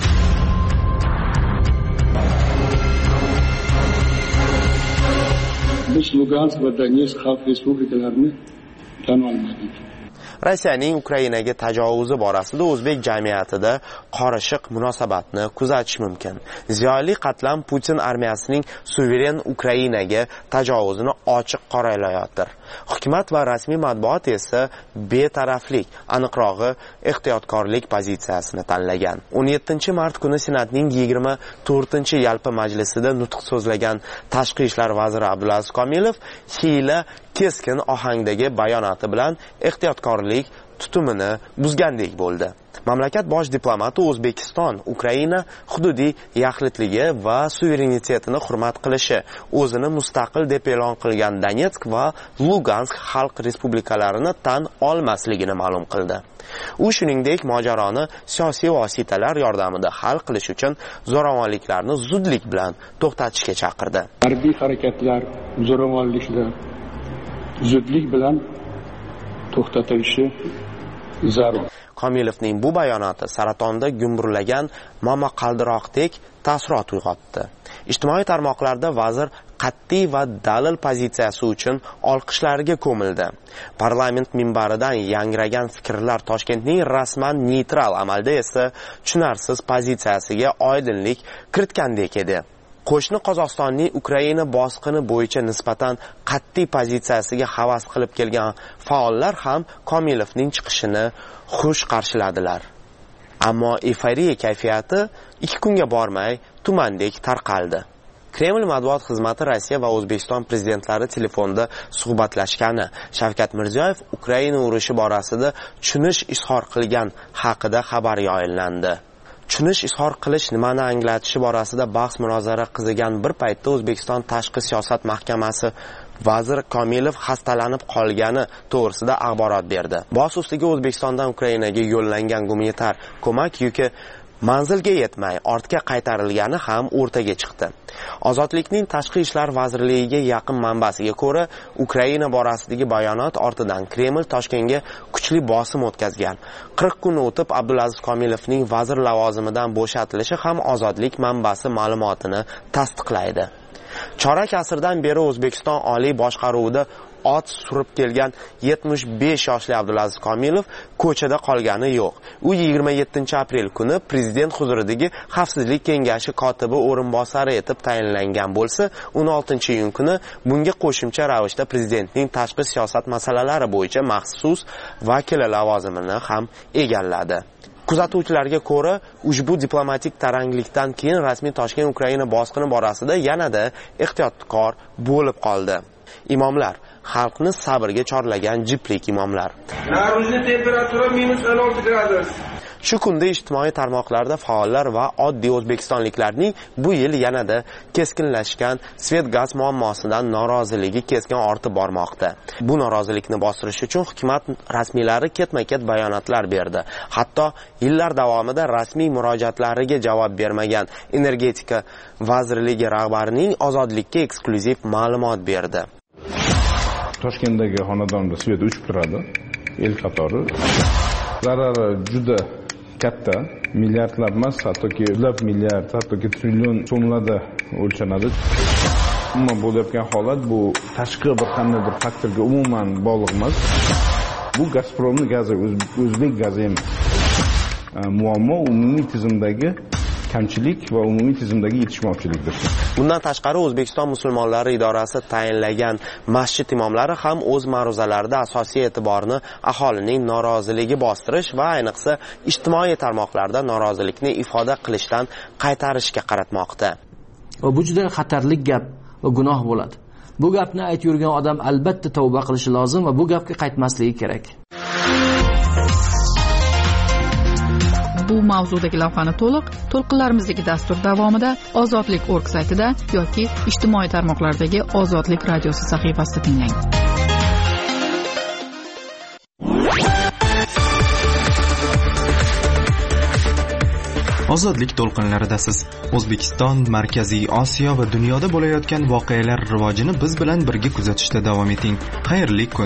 Biz Lugansk va Donetsk xalq respublikalarini tan olmadik. Rossiyaning Ukrainaga tajovuzi borasida o'zbek jamiyatida qorishiq munosabatni kuzatish mumkin. Ziyoli qatlam Putin armiyasining suveren Ukrainaga tajovuzini ochiq qoralayotir. Hukumat va rasmiy matbuot esa betaraflik, aniqrog'i ehtiyotkorlik pozitsiyasini tanlagan. o'n yettinchi mart kuni Senatning yigirma to'rtinchi yalpi majlisida nutq so'zlagan Tashqi ishlar vaziri Abdulaziz Komilov hiyla keskin ohangdagi bayonoti bilan ehtiyotkorlik tutumini buzgandek bo'ldi. Mamlakat bosh diplomati O'zbekiston Ukraina hududiy yaxlitligi va suverenitetini hurmat qilishi, o'zini mustaqil deb e'lon qilgan Donetsk va Lugansk xalq respublikalarini tan olmasligini ma'lum qildi. U shuningdek mojaroni siyosiy vositalar yordamida hal qilish uchun zo'ravonliklarni zudlik bilan to'xtatishga chaqirdi. Harbiy harakatlar, zo'ravonliklar zudlik bilan to'xtatilishi zarur. Komilovning bu bayonoti saratonda gumburlagan momaqaldiroqdek taassurot uyg'otdi. Ijtimoiy tarmoqlarda vazir qat'iy va dalil pozitsiyasi uchun olqishlarga ko'mildi. Parlament minbaridan yangragan fikrlar Toshkentning rasman neytral, amalda esa tushunarsiz pozitsiyasiga oydinlik kiritgandek edi. Qo'shni Qozog'istonning Ukraina bosqini bo'yicha nisbatan qat'iy pozitsiyasiga havas qilib kelgan faollar ham Komilovning chiqishini xush qarshiladilar. Ammo eforiya kayfiyati ikki kunga bormay tumandek tarqaldi. Kreml matbuot xizmati Rossiya va O'zbekiston prezidentlari telefonda suhbatlashgani, Shavkat Mirziyoyev Ukraina urushi borasida tushunish izhor qilgan haqida xabar yo'llandi. Tushunish izhor qilish nimani anglatishi borasida bahs munozara qizigan bir paytda O'zbekiston Tashqi siyosat mahkamasi vazir Komilov xastalanib qolgani to'g'risida axborot berdi. Bosh ustiga O'zbekistondan Ukrainaga yo'llangan gumanitar ko'mak yuki manzilga yetmay ortga qaytarilgani ham o'rtaga chiqdi. Ozodlikning Tashqi ishlar vazirligiga yaqin manbasiga ko'ra, Ukraina borasidagi bayonot ortidan Kreml Toshkentga kuchli bosim o'tkazgan. qirq kun o'tib Abdulaziz Komilovning vazir lavozimidan bo'shatilishi ham ozodlik manbasi ma'lumotini tasdiqlaydi. Chorak asrdan beri O'zbekiston oliy boshqaruvida ot surib kelgan yetmish besh yoshli Abdulaziz Komilov ko'chada qolgani yo'q. U yigirma yettinchi aprel kuni prezident huzuridagi Xavfsizlik kengashi kotibi o'rinbosari etib tayinlangan bo'lsa, o'n oltinchi iyun kuni bunga qo'shimcha ravishda prezidentning tashqi siyosat masalalari bo'yicha maxsus vakili lavozimini ham egalladi. Kuzatuvchilarga ko'ra, ushbu diplomatik taranglikdan keyin rasmiy Toshkent Ukraina bosqini borasida yanada ehtiyotkor bo'lib qoldi. Imomlar, xalqni sabrga chorlagan jiplik imomlar. Narvuzning temperatura minus o'n olti gradus. Shu kunda ijtimoiy tarmoqlarda faollar va oddiy o'zbekistonliklarning bu yil yanada keskinlashgan svet gaz muammosidan noroziligi keskin ortib bormoqda. Bu norozilikni bostirish uchun hukumat rasmiylari ketma-ket bayonotlar berdi. Hatto yillar davomida rasmiy murojaatlariga javob bermagan Energetika vazirligi rahbarining ozodlikka eksklyuziv ma'lumot berdi. Toshkentdagi xonadonda svet o'chib turadi, el qatori. Zarari juda katta, milliardlab emas, hattoki yuzlab milliard, hattoki trillion so'mlarda o'lchanadi. Umuman bo'layotgan holat bu tashqi bir qanday bir faktorga umuman bog'liq emas. Bu Gazpromning gazi, o'zbek gazi emas. Muammo umumiy tizimdagi kamchilik va umumiy tizimdagi yetishmovchilikdir. Bundan tashqari O'zbekiston musulmonlari idorasi tayinlagan masjid imomlari ham o'z ma'ruzalarida asosiy e'tiborni aholining noroziligi bostirish va ayniqsa ijtimoiy tarmoqlarda norozilikni ifoda qilishdan qaytarishga qaratmoqda. Va bu juda xatarli gap va gunoh bo'ladi. Bu gapni aytib yurgan odam albatta tavba qilishi lozim va bu gapga qaytmasligi kerak. Bu mavzudagi lavhani to'liq to'lqinlarimizdagi dastur davomida ozodlik org saytida yoki ijtimoiy tarmoqlardagi ozodlik radiosi sahifasida tinglang. Ozodlik to'lqinlaridasiz. O'zbekiston, Markaziy Osiyo va dunyoda bo'layotgan voqealar rivojini biz bilan birga kuzatishda davom eting. Xayrli kun.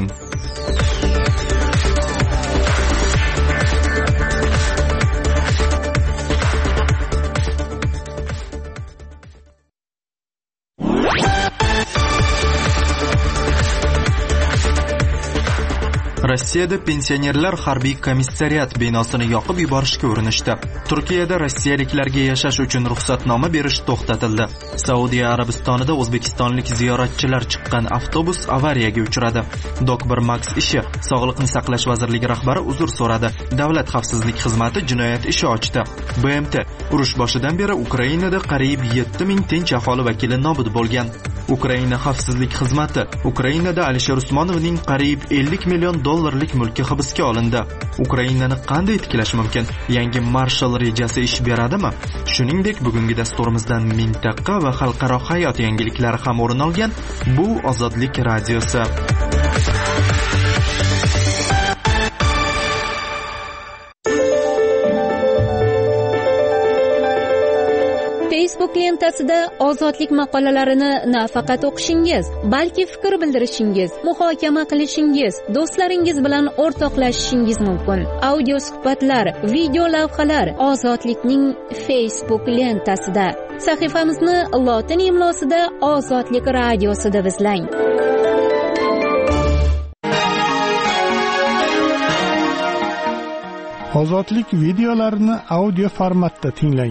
Rossiyada pensionerlar harbiy komissariat binosini yoqib yuborishga urinishdi. Turkiyada rossiyaliklarga yashash uchun ruxsatnoma berish to'xtatildi. Saudiya Arabistonida o'zbekistonlik ziyoratchilar chiqqan avtobus avariyaga uchradi. Dok bir Max ishi. Sog'liqni saqlash vazirligi rahbari uzr so'radi. Davlat xavfsizlik xizmati jinoyat ishi ochdi. B M T urush boshidan beri Ukrainada qariyb yetti ming tinch aholi vakili nobud bo'lgan. Ukraina xavfsizlik xizmati Ukrainada Alisher Usmonovning qariyb ellik million dollarlik mulki hibsga olindi. Ukrainani qanday tiklash mumkin? Yangi Marshall rejasi ish beradimi? Shuningdek, bugungi dasturimizdan mintaqa va xalqaro hayot yangiliklari ham o'rin olgan. Bu Ozodlik radiosi. Facebook lentasida ozodlik maqolalarini nafaqat o'qishingiz, balki fikr bildirishingiz, muhokama qilishingiz, do'stlaringiz bilan o'rtoqlashishingiz mumkin. Audio suhbatlar, video lavhalar Ozodlikning Facebook lentasida. Sahifamizni lotin imlosida Ozodlik radiosi deb izlang. Ozodlik videolarini audio formatda tinglang.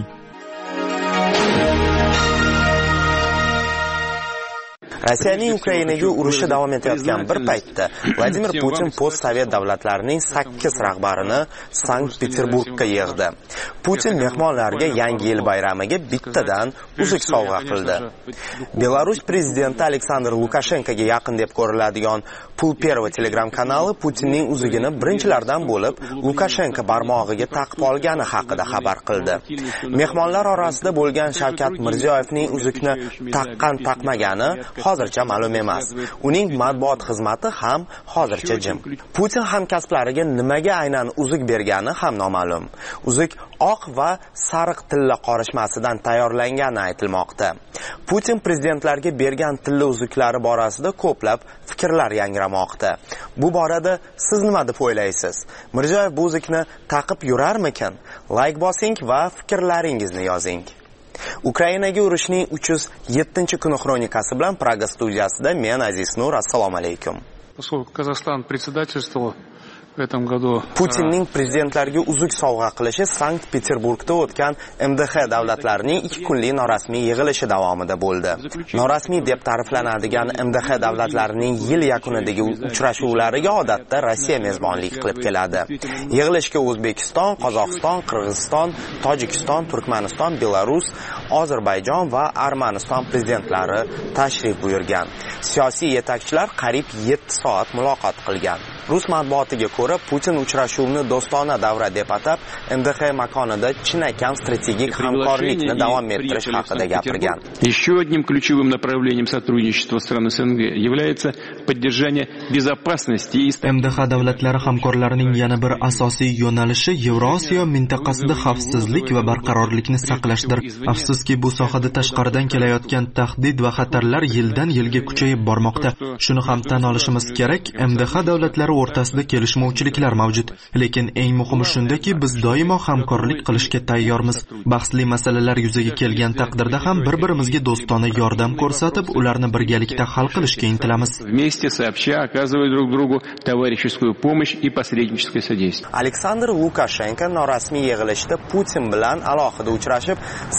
Rossiyaning Ukrainaga urushi davom etayotgan bir paytda Vladimir Putin post-sovet davlatlarining sakkiz rahbarini Sankt-Peterburgga yig'di. Putin mehmonlarga Yangi yil bayramiga bittadan uzuk sovg'a qildi. Belarus prezidenti Aleksandr Lukashenkoga yaqin deb ko'riladigan Pulperova Telegram kanali Putinning uzugini birinchilardan bo'lib Lukashenko barmog'iga taqib olgani haqida xabar qildi. Mehmonlar orasida bo'lgan Shavkat Mirziyoyevning uzukni taqqan-taqmagani hozircha ma'lum emas. Uning matbuot xizmati ham hozircha jim. Putin hamkasblariga nimaga aynan uzuk bergani ham noma'lum. Uzuk oq va sariq tilla qorishmasidan tayyorlangani aytilmoqda. Putin prezidentlarga bergan tilla uzuklari borasida ko'plab fikrlar yangramoqda. Bu borada siz nima deb o'ylaysiz? Mirziyoyev bu uzukni taqib yurarmikin? Like bosing va fikrlaringizni yozing. Ukrainaga urushning uch yuz yettinchi kuni xronikasi bilan Praga studiyasida men Aziz Nur. Assalomu alaykum. Поскольку Казахстан председательствовал в этом году. Putinning prezidentlarga uzuk sovg'a qilishi Sankt-Peterburgda o'tgan M D H davlatlarining ikki kunlik norasmiy yig'ilishi davomida bo'ldi. Norasmiy deb ta'riflanadigan M D H davlatlarining yil yakunidagi uchrashuvlariga odatda Rossiya mezbonlik qilib keladi. Yig'ilishga O'zbekiston, Qozog'iston, Qirg'iziston, Tojikiston, Turkmaniston, Belarus, Ozarbayjon va Armaniston prezidentlari tashrif buyurgan. Siyosiy yetakchilar qariyb yetti soat muloqot qilgan. Rus matbuotiga ko'ra, Putin uchrashuvni do'stona davra deb atab, M D H makonida chinakam strategik hamkorlikni davom ettirish haqida gapirgan. Еще одним ключевым направлением сотрудничества стран С Н Г является поддержание безопасности и M D H davlatlari hamkorlarining yana bir asosiy yo'nalishi Yevrosiyo mintaqasida xavfsizlik va barqarorlikni saqlashdir. Afsuski, bu sohada tashqaridan kelayotgan tahdid va xatarlar yildan yilga kuchayib bormoqda. Shuni ham tan olishimiz kerak, M D H davlatlari o'rtasida kelishmovchiliklar mavjud, lekin eng muhimi shundaki, biz doimo hamkorlik qilishga tayyormiz. Bahsli masalalar yuzaga kelgan taqdirda ham bir-birimizga do'stona yordam ko'rsatib, ularni birgalikda hal qilishga intilamiz. Вместе сообща оказывать друг другу товарищескую помощь и посредническое содействие. Aleksandr Lukashenko norasmiy yig'ilishda Putin bilan alohida uchrashib, Sankt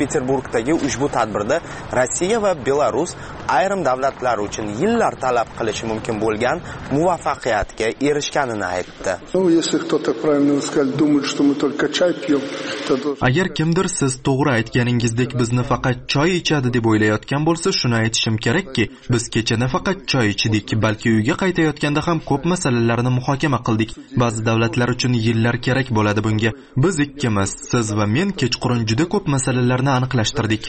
Peterburgdagi ushbu tadbirda Rossiya va Belarus ayrim davlatlar uchun yillar talab qilishi mumkin bo'lgan muvaffaqiyatga erishganini aytdi. Agar kimdir siz to'g'ri aytganingizdek bizni faqat choy ichadi deb o'ylayotgan bo'lsa, shuni aytishim kerakki, biz kecha nafaqat choy ichdik, balki uyga qaytayotganda ham ko'p masalalarni muhokama qildik. Ba'zi davlatlar uchun yillar kerak bo'ladi bunga. Biz ikkimiz, siz va men kechqurun juda ko'p masalalarni aniqlashtirdik.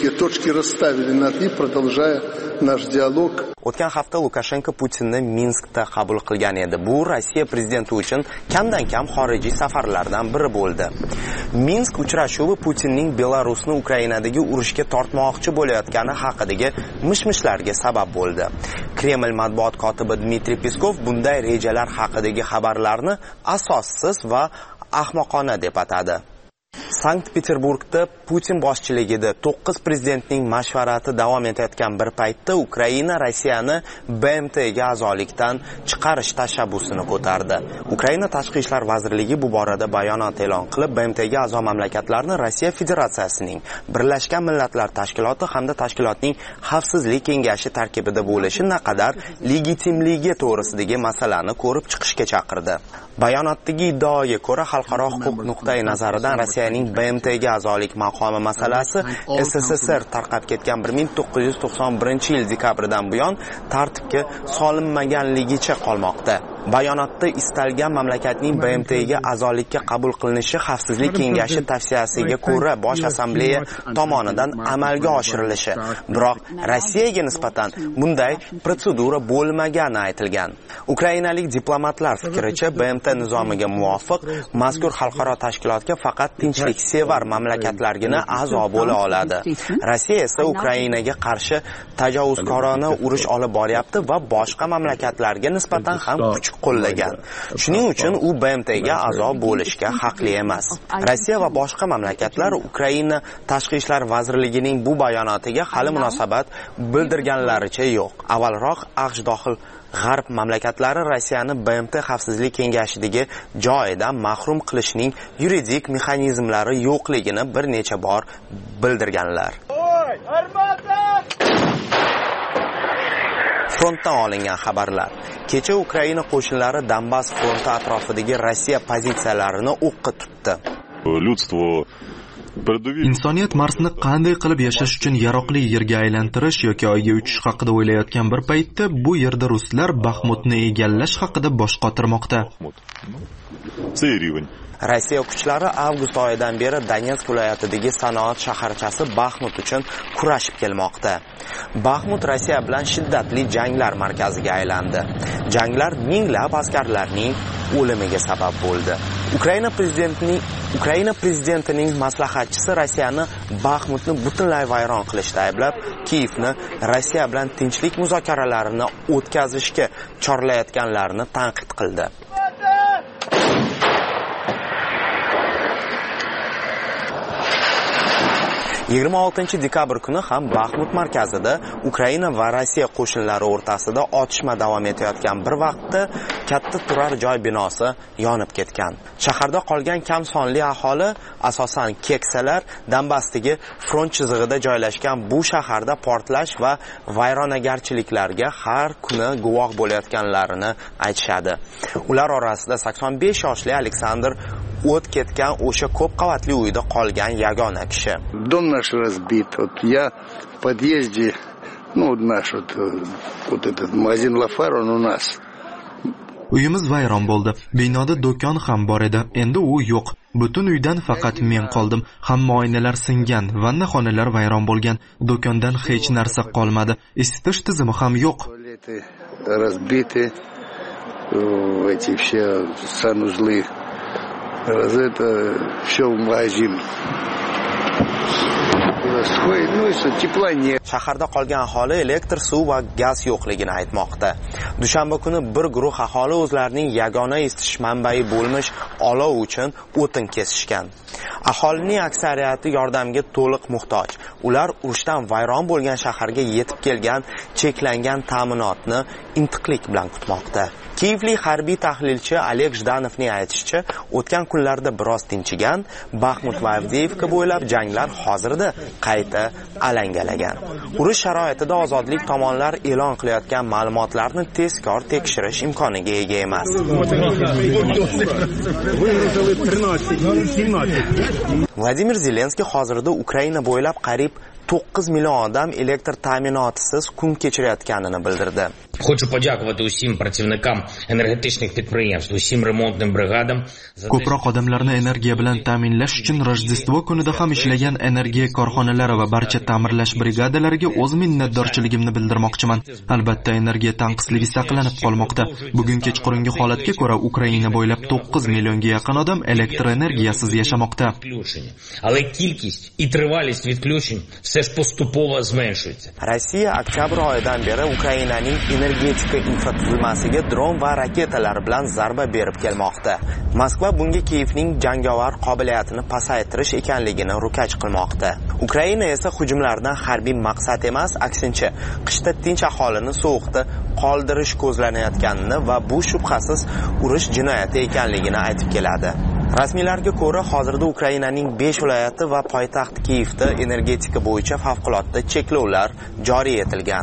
O'tgan hafta Lukashenko Putinni Minskda qabul qilgan edi. Bu Rossiya prezidenti uchun kamdan kam xorijiy safarlardan biri bo'ldi. Minsk uchrashuvi Putinning Belarusni Ukrainadagi urushga tortmoqchi bo'layotgani haqidagi mish-mishlarga sabab bo'ldi. Kreml matbuot kotibi Dmitriy Peskov bunday rejalar haqidagi xabarlarni asossiz va ahmoqona deb atadi. Sankt-Peterburgda Putin boshchiligida to'qqiz prezidentning mashvarati davom etayotgan bir paytda Ukraina Rossiyani B M Tga a'zolikdan chiqarish tashabbusini ko'tardi. Ukraina Tashqi ishlar vazirligi bu borada bayonot e'lon qilib, B M Tga a'zo mamlakatlarni Rossiya Federatsiyasining Birlashgan Millatlar Tashkiloti hamda tashkilotning Xavfsizlik kengashi tarkibida bo'lishi naqadar legitimligi to'g'risidagi masalani ko'rib chiqishga chaqirdi. Bayonotdagi iddaoga ko'ra, xalqaro huquq nuqtai nazaridan Rossiyaning B M Tga a'zolik maqomi masalasi S S S R tarqab ketgan bir ming to'qqiz yuz to'qson birinchi yil dekabridan buyon tartibga solinmaganligicha qolmoqda. Bayonotda istalgan mamlakatning B M Tga a'zolikka qabul qilinishi Xavfsizlik kengashi tavsiyasiga ko'ra Bosh assambleya tomonidan amalga oshirilishi, biroq Rossiyaga nisbatan bunday protsedura bo'lmagani aytilgan. Ukrainalik diplomatlar fikricha, B M T nizomiga muvofiq mazkur xalqaro tashkilotga faqat tinchliksevar mamlakatlargina a'zo bo'la oladi. Rossiya esa Ukrainaga qarshi tajovuzkorona urush olib boryapti va boshqa mamlakatlarga nisbatan ham kuch qo'llagan. Shuning uchun u B M Tga a'zo bo'lishga haqli emas. Rossiya va boshqa mamlakatlar Ukraina Tashqi ishlar vazirligining bu bayonotiga hali munosabat bildirganlaricha yo'q. Avvalroq AQSh dohil G'arb mamlakatlari Rossiyani B M T Xavfsizlik kengashidagi joyidan mahrum qilishning yuridik mexanizmlari yo'qligini bir necha bor bildirganlar. Frontdan olingan xabarlar. Kecha Ukraina qo'shinlari Donbass fronti atrofidagi Rossiya pozitsiyalarini o'qqa tutdi. Insoniyat Marsni qanday qilib yashash uchun yaroqli yerga aylantirish yoki oyga uchish haqida o'ylayotgan bir paytda bu yerda ruslar Baxmutni egallash haqida bosh qotirmoqda. Rossiya kuchlari avgust oyidan beri Donetsk viloyatidagi sanoat shaharchasi Baxmut uchun kurashib kelmoqda. Baxmut Rossiya bilan shiddatli janglar markaziga aylandi. Janglar minglab askarlarning o'limiga sabab bo'ldi. Ukraina prezidentining Ukraina prezidentining maslahatchisi Rossiyani Baxmutni butunlay vayron qilishda ayblab, Kiyevni Rossiya bilan tinchlik muzokaralarini o'tkazishga chorlayotganlarini tanqid qildi. yigirma oltinchi dekabr kuni ham Baxmut markazida Ukraina va Rossiya qo'shinlari o'rtasida otishma davom etayotgan bir vaqtda katta turar joy binosi yonib ketgan. Shaharda qolgan kam sonli aholi, asosan keksalar, Donbassdagi front chizig'ida joylashgan bu shaharda portlash va vayronagarchiliklarga har kuni guvoh bo'layotganlarini aytishadi. Ular orasida sakson besh yoshli Aleksandr o't ketgan o'sha ko'p qavatli uyda qolgan yagona kishi. Дом наш разбит. Вот я в подъезде, ну, наш вот, вот этот магазин Лафар, он у нас. Uyimiz vayron bo'ldi. Binoda do'kon ham bor edi. Endi u yo'q. Butun uydan faqat men qoldim. Hamma oynalar singan, vannaxonalar vayron bo'lgan. Do'kondan hech narsa qolmadi. Isitish tizimi ham yo'q. Разбиты эти все санузлы. Это все в магазин. Shaharda qolgan aholi elektr, suv va gaz yo'qligini aytmoqda. Dushanba kuni bir guruh aholi o'zlarining yagona isitish manbai bo'lmish olov uchun o'tin kesishgan. Aholining aksariyati yordamga to'liq muhtoj. Ular urushdan vayron bo'lgan shaharga yetib kelgan cheklangan ta'minotni intiqlik bilan kutmoqda. Kiyevlik harbiy tahlilchi Oleg Jdanovning aytishicha, o'tgan kunlarda biroz tinchigan, Baxmut va Avdiivka bo'ylab janglar hozirda qayta alangalagan. Urush sharoitida ozodlik tomonlar e'lon qilayotgan ma'lumotlarni tezkor tekshirish imkoniga ega emas. Vladimir Zelenskiy hozirda Ukraina bo'ylab qariyb to'qqiz million odam elektr ta'minotisiz kun kechirayotganini bildirdi. Хочу подякувати усім працівникам енергетичних підприємств, усім ремонтним бригадам. Ko'proq odamlarni energiya bilan ta'minlash uchun Rojdestvo kunida ham ishlagan energiya korxonalari va barcha ta'mirlash brigadalariga o'z minnatdorchiligimni bildirmoqchiman. Albatta, energiya tanqisligi saqlanib qolmoqda. Bugun kechqurungi holatga ko'ra Ukraina bo'ylab to'qqiz millionga yaqin odam elektr energiyasiz yashamoqda. Але кількість і тривалість відключень все ж поступово зменшується. Rossiya oktyabr oyidan beri Ukrainaning energetika infratuzilmasiga dron va raketalar bilan zarba berib kelmoqda. Moskva bunga Kiyevning jangovar qobiliyatini pasaytirish ekanligini ro'kach qilmoqda. Ukraina esa hujumlardan harbiy maqsad emas, aksincha, qishda tinch aholini sovuqda qoldirish ko'zlanayotganini va bu shubhasiz urush jinoyati ekanligini aytib keladi. Rasmiylarga ko'ra, hozirda Ukrainaning besh viloyati va poytaxt Kiyevda energetika bo'yicha favqulodda cheklovlar joriy etilgan.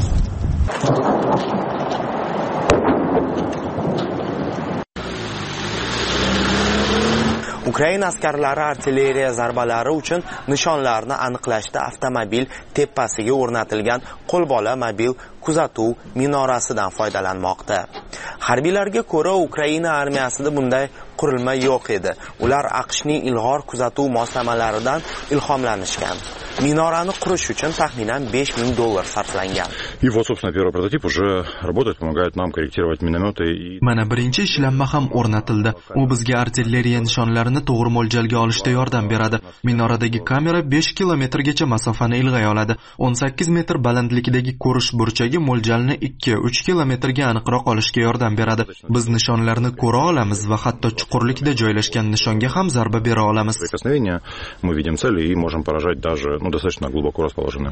Ukraina askarlari artilleriya zarbalari uchun nishonlarni aniqlashda avtomobil tepasiga o'rnatilgan qo'lbola mobil kuzatuv minorasidan foydalanmoqda. Harbiylarga ko'ra, Ukraina armiyasida bunday qurilma yo'q edi. Ular AQShning ilg'or kuzatuv moslamalaridan ilhomlanishgan. Minorani qurish uchun taxminan besh ming dollar sarflangan. И вот, собственно, первый прототип уже работает, помогает нам корректировать минометы и... Mana birinchi ishlanma ham o'rnatildi. U bizga artilleriya nishonlarini to'g'ri mo'ljalga olishda yordam beradi. Minoradagi kamera besh kilometrgacha masofani ilg'ay oladi. o'n sakkiz metr balandlikdagi ko'rish burchagi mo'ljalni ikki uch kilometrga aniqroq olishga yordam beradi. Biz nishonlarni ko'ra olamiz va hatto chuqurlikda joylashgan nishonga ham zarba bera olamiz. Прикосновение мы видим цели и можем поражать даже, ну, достаточно глубоко расположенные.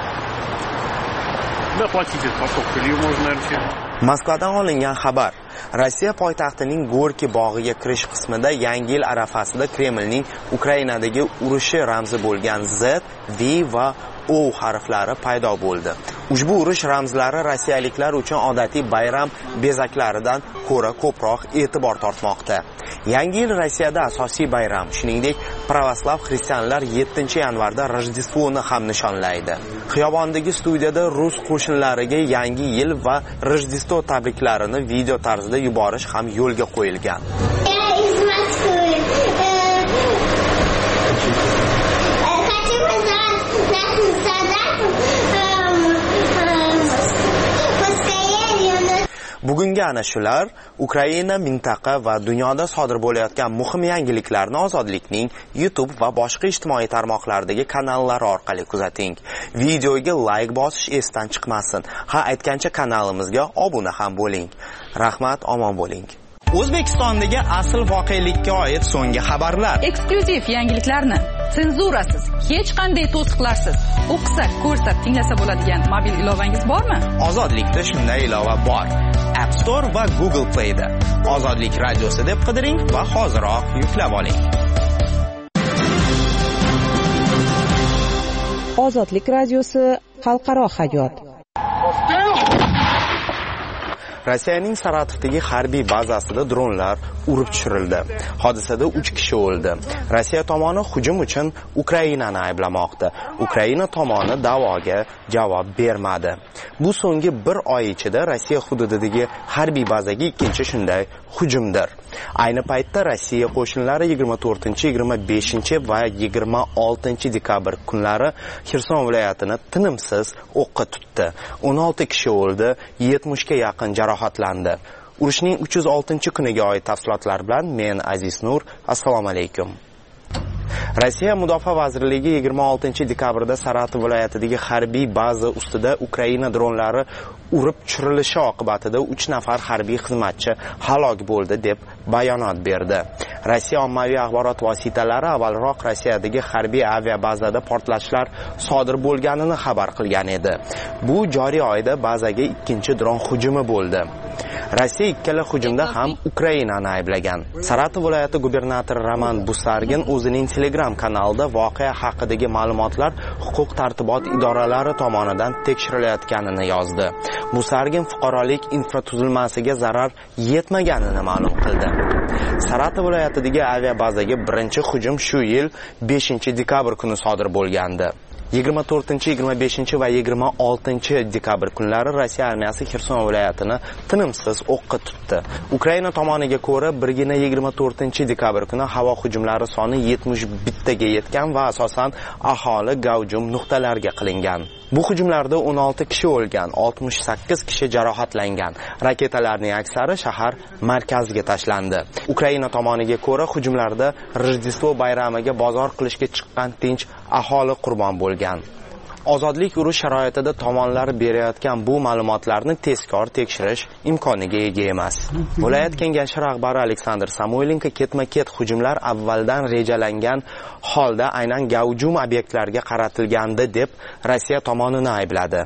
Moskvadan olingan xabar. Rossiya poytaxtining Gorki bog'iga kirish qismida Yangi yil arafasida Kremlning Ukrainadagi urushi ramzi bo'lgan Z, V va O harflari paydo bo'ldi. Ushbu urush ramzlari rossiyaliklar uchun odatiy bayram bezaklaridan ko'ra ko'proq e'tibor tortmoqda. Yangi yil Rossiyada asosiy bayram, shuningdek, pravoslav xristianlar yettinchi yanvarda Rojdestvoni ham nishonlaydi. Xiyobondagi studiyada rus qo'shinlariga Yangi yil va Rojdestvo tabriklarini video tarzida yuborish ham yo'lga qo'yilgan. Bugungi ana shular Ukraina, mintaqa va dunyoda sodir bo'layotgan muhim yangiliklarni Ozodlikning YouTube va boshqa ijtimoiy tarmoqlardagi kanallari orqali kuzating. Videoga like bosish esdan chiqmasin. Ha, aytgancha kanalimizga obuna ham bo'ling. Rahmat, omon bo'ling. O'zbekistondagi asl voqelikka oid so'nggi xabarlar. Eksklyuziv yangiliklarni senzurasiz, hech qanday to'siqlarsiz o'qisa, ko'rsa, tinglasa bo'ladigan mobil ilovangiz bormi? Ozodlikda shunday ilova bor. App Store va Google Play'da Ozodlik radiosi deb qidiring va hoziroq yuklab oling. Ozodlik radiosi xalqaro hayot. Rossiyaning Saratovdagi harbiy bazasida dronlar urib tushirildi. Hodisada uch kishi o'ldi. Rossiya tomoni hujum uchun Ukrainani ayblamoqda. Ukraina tomoni da'voga javob bermadi. Bu so'nggi bir oy ichida Rossiya hududidagi harbiy bazaga ikkinchi shunday hujumdir. Ayni paytda Rossiya qo'shinlari yigirma to'rtinchi, yigirma beshinchi va yigirma oltinchi dekabr kunlari Xerson viloyatini tinimsiz o'qqa tutdi. o'n olti kishi o'ldi, yetmishga yaqin jarohatlandi. Urushning uch yuz oltinchi kuniga oid tafsilotlar bilan men Aziz Nur. Assalomu alaykum. Rossiya Mudofaa vazirligi yigirma oltinchi dekabrda Saratov viloyatidagi harbiy baza ustida Ukraina dronlari urib tushirilishi oqibatida uch nafar harbiy xizmatchi halok bo'ldi deb bayonot berdi. Rossiya ommaviy axborot vositalari avvalroq Rossiyadagi harbiy aviabazada portlashlar sodir bo'lganini xabar qilgan edi. Bu joriy oyda bazaga ikkinchi dron hujumi bo'ldi. Rossiya ikkala hujumda ham Ukrainani ayblagan. Saratov viloyati gubernatori Roman Busargin o'zining Telegram kanalida voqea haqidagi ma'lumotlar huquq tartibot idoralari tomonidan tekshirilayotganini yozdi. Busargin fuqarolik infratuzilmasiga zarar yetmaganini ma'lum qildi. Saratov viloyatidagi aviabazaga birinchi hujum shu yil beshinchi dekabr kuni sodir bo'lgandi. yigirma to'rtinchi, yigirma beshinchi va yigirma oltinchi dekabr kunlari Rossiya armiyasi Xerson viloyatini tinimsiz o'qqa tutdi. Ukraina tomoniga ko'ra, birgina yigirma to'rtinchi dekabr kuni havo hujumlari soni yetmish bittaga yetgan va asosan aholi gavjum nuqtalarga qilingan. Bu hujumlarda o'n olti kishi o'lgan, oltmish sakkiz kishi jarohatlangan. Raketalarning aksari shahar markaziga tashlandi. Ukraina tomoniga ko'ra, hujumlarda Rojdestvo bayramiga bozor qilishga chiqqan tinch aholi qurbon bo'lgan. Ozodlik urush sharoitida tomonlar berayotgan bu ma'lumotlarni tezkor tekshirish imkoniga ega emas. Viloyat kengashi rahbari Aleksandr Samoylenko ketma-ket hujumlar avvaldan rejalangan holda aynan gavjum obyektlarga qaratilgandi deb Rossiya tomonini aybladi.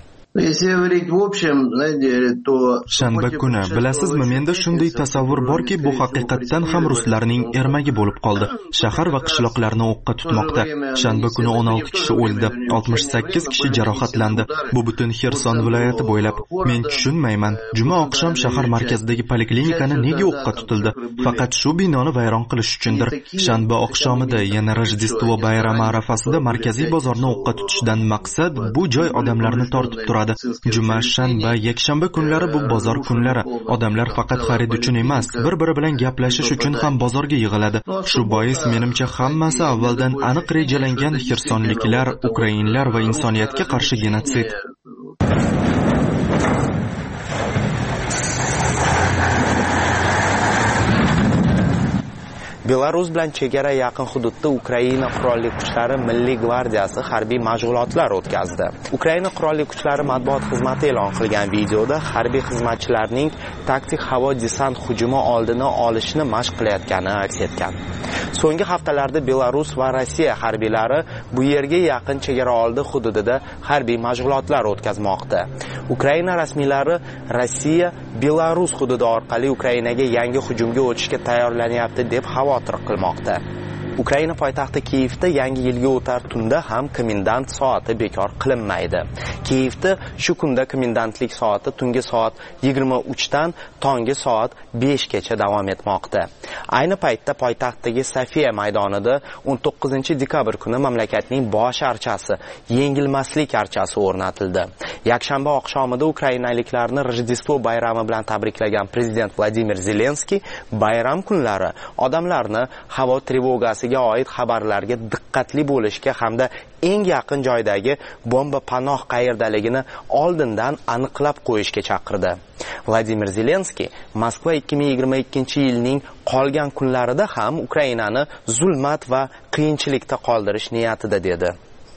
Shanba kuni, bilasizmi, menda shunday tasavvur borki, bu haqiqatdan ham ruslarning ermagi bo'lib qoldi. Shahar va qishloqlarni o'qqa tutmoqda. Shanba kuni o'n olti kishi o'ldi, oltmish sakkiz kishi jarohatlandi. Bu butun Xerson viloyati bo'ylab. Men tushunmayman. Juma oqshom shahar markazidagi poliklinikani nega o'qqa tutildi? Faqat shu binoni vayron qilish uchundir. Shanba oqshomida, yana Rojdestvo bayrami arafasida markaziy bozorni o'qqa tutishdan maqsad bu joy odamlarni tortib turadi. Juma, shanba, yakshanba kunlari bu bozor kunlari. Odamlar faqat xarid uchun emas, bir-biri bilan gaplashish uchun ham bozorga yig'iladi. Shu bois menimcha hammasi avvaldan aniq rejalangan xersonliklar, ukrainlar va insoniyatga qarshi genotsid. Belarus bilan chegara yaqin hududda Ukraina qurolli kuchlari Milliy gvardiyasi harbiy mashg'ulotlar o'tkazdi. Ukraina qurolli kuchlari matbuot xizmati e'lon qilgan videoda harbiy xizmatchilarning taktik havo desant hujumi oldini olishni mashq qilayotgani aks etgan. So'nggi haftalarda Belarus va Rossiya harbiylari bu yerga yaqin chegara oldi hududida harbiy mashg'ulotlar o'tkazmoqda. Ukraina rasmiylari Rossiya Belarus hududi orqali Ukrainaga yangi hujumga o'tishga tayyorlanyapti deb xavotir qilmoqda. Ukraina poytaxti Kiyevda yangi yilga o'tar tunda ham komendant soati bekor qilinmaydi. Kiyevda shu kunda komendantlik soati tungi soat yigirma uch dan tongi soat besh gacha davom etmoqda. Ayni paytda poytaxtdagi Sofiya maydonida o'n to'qqizinchi dekabr kuni mamlakatning bosh archasi, yengilmaslik archasi o'rnatildi. Yakshanba oqshomida ukrainaliklarni Rojdestvo bayrami bilan tabriklagan prezident Vladimir Zelenskiy bayram kunlari odamlarni havo trevogasi oid xabarlarga diqqatli bo'lishga hamda eng yaqin joydagi bomba panoh qayerdaligini oldindan aniqlab qo'yishga chaqirdi. Vladimir Zelenskiy Moskva ikki ming yigirma ikkinchi yilning qolgan kunlarida ham Ukrainani zulmat va qiyinchilikda qoldirish niyatida dedi.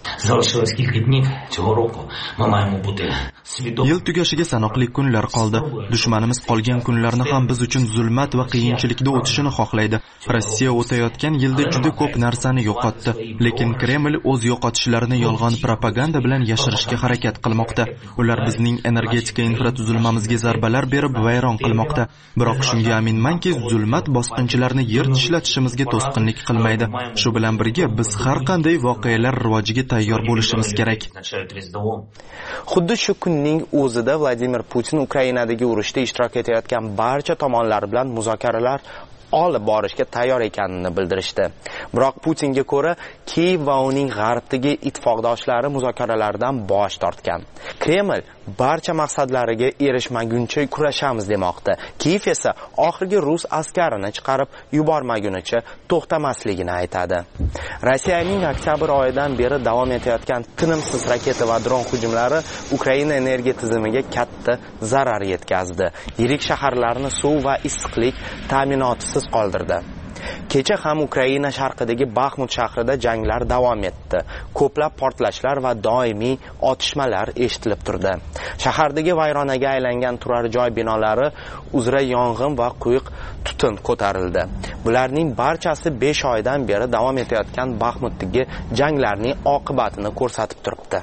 Yil tugashiga sanoqli kunlar qoldi. Dushmanimiz qolgan kunlarni ham biz uchun zulmat va qiyinchilikda o'tishini xohlaydi. Rossiya o'tayotgan yilda juda ko'p narsani yo'qotdi, lekin Kreml o'z yo'qotishlarini yolg'on propaganda bilan yashirishga harakat qilmoqda. Ular bizning energetika infratuzilmamizga zarbalar berib vayron qilmoqda. Biroq shunga aminmanki, zulmat bosqinchilarni yer tishlatishimizga to'sqinlik qilmaydi. Shu bilan birga biz har qanday voqealar rivojiga tayyor bo'lishimiz kerak. Xuddi shu kunning o'zida Vladimir Putin Ukrainadagi urushda ishtirok etayotgan barcha tomonlar bilan muzokaralar olib borishga tayyor ekanini bildirishdi. Biroq Putinga ko'ra, Kiyev va uning g'arbdagi ittifoqdoshlari muzokaralardan bosh tortgan. Kreml barcha maqsadlariga erishmaguncha kurashamiz demoqda. Kiyev esa oxirgi rus askarini chiqarib yubormagunicha to'xtamasligini aytadi. Rossiyaning oktyabr oyidan beri davom etayotgan tinimsiz raketa va dron hujumlari Ukraina energiya tizimiga katta zarar yetkazdi. Yirik shaharlarni suv va issiqlik ta'minotisiz qoldirdi. Kecha ham Ukraina sharqidagi Baxmut shahrida janglar davom etdi. Ko'plab portlashlar va doimiy otishmalar eshitilib turdi. Shahardagi vayronaga aylangan turar joy binolari uzra yong'in va quyuq tutun ko'tarildi. Bularning barchasi besh oydan beri davom etayotgan Baxmutdagi janglarning oqibatini ko'rsatib turibdi.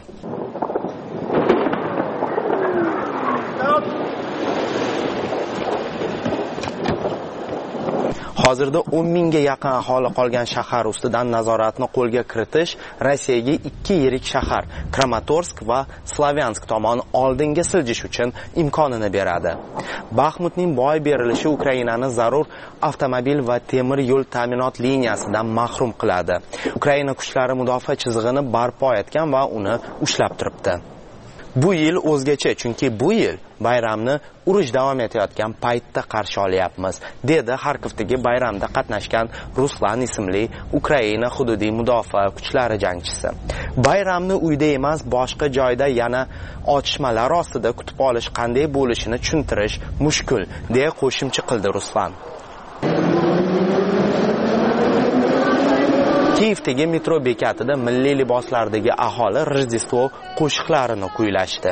Hozirda o'n mingga yaqin aholi qolgan shahar ustidan nazoratni qo'lga kiritish Rossiyaga ikki yirik shahar Kramatorsk va Slavyansk tomon oldinga siljish uchun imkonini beradi. Baxmutning boy berilishi Ukrainani zarur avtomobil va temir yo'l ta'minot liniyasidan mahrum qiladi. Ukraina kuchlari mudofaa chizig'ini barpo etgan va uni ushlab turibdi. Bu yil o'zgacha, chunki bu yil bayramni urush davom etayotgan paytda qarshi olyapmiz, dedi Xarkovdagi bayramda qatnashgan Ruslan ismli Ukraina hududiy mudofaa kuchlari jangchisi. Bayramni uyda emas, boshqa joyda yana otishmalar ostida kutib olish qanday bo'lishini tushuntirish mushkul, deya qo'shimcha qildi Ruslan. Kiyevdagi metro bekatida milliy liboslardagi aholi Rojdestvo qo'shiqlarini kuylashdi.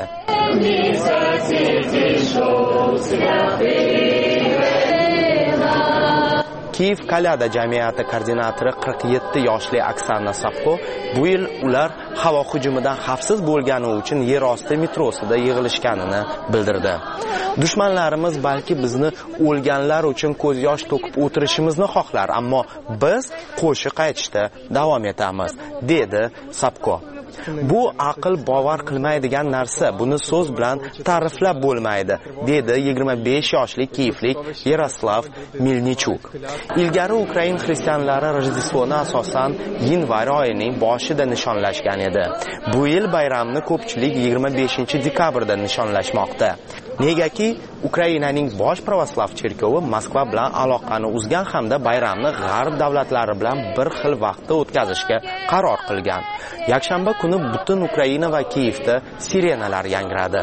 Kiyev Kalyada jamiyati koordinatori qirq yetti yoshli Oksana Sapko bu yil ular havo hujumidan xavfsiz bo'lgani uchun yer osti metrosida yig'ilishganini bildirdi. Dushmanlarimiz balki bizni o'lganlar uchun ko'z yosh to'kib o'tirishimizni xohlar, ammo biz qo'shiq aytishda davom etamiz, dedi Sapko. Bu aql bovar qilmaydigan narsa, buni so'z bilan ta'riflab bo'lmaydi, dedi yigirma besh yoshli kiyevlik Yaroslav Milnichuk. Ilgari Ukrain xristianlari Rojdestvoni asosan yanvar oyining boshida nishonlashgan edi. Bu yil bayramni ko'pchilik yigirma beshinchi dekabrda nishonlashmoqda. Negaki Ukrainaning bosh pravoslav cherkovi Moskva bilan aloqani uzgan hamda bayramni g'arb davlatlari bilan bir xil vaqtda o'tkazishga qaror qilgan. Yakshanba kuni butun Ukraina va Kiyevda sirenalar yangradi.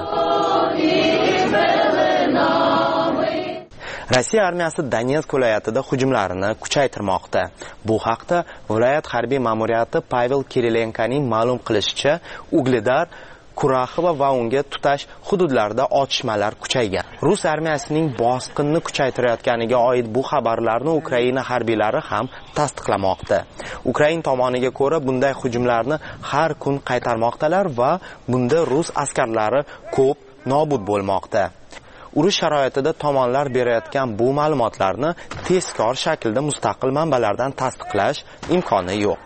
Rossiya armiyasi Donetsk viloyatida hujumlarini kuchaytirmoqda. Bu haqda viloyat harbiy ma'muriyati Pavel Kirilenkoning ma'lum qilishicha, Ugledar, Kuraxova va unga tutash hududlarda otishmalar kuchaygan. Rus armiyasining bosqinni kuchaytirayotganiga oid bu xabarlarni Ukraina harbiylari ham tasdiqlamoqda. Ukraina tomoniga ko'ra, bunday hujumlarni har kun qaytarmoqdalar va bunda rus askarlari ko'p nobud bo'lmoqda. Urush sharoitida tomonlar berayotgan bu ma'lumotlarni tezkor shaklda mustaqil manbalardan tasdiqlash imkoni yo'q.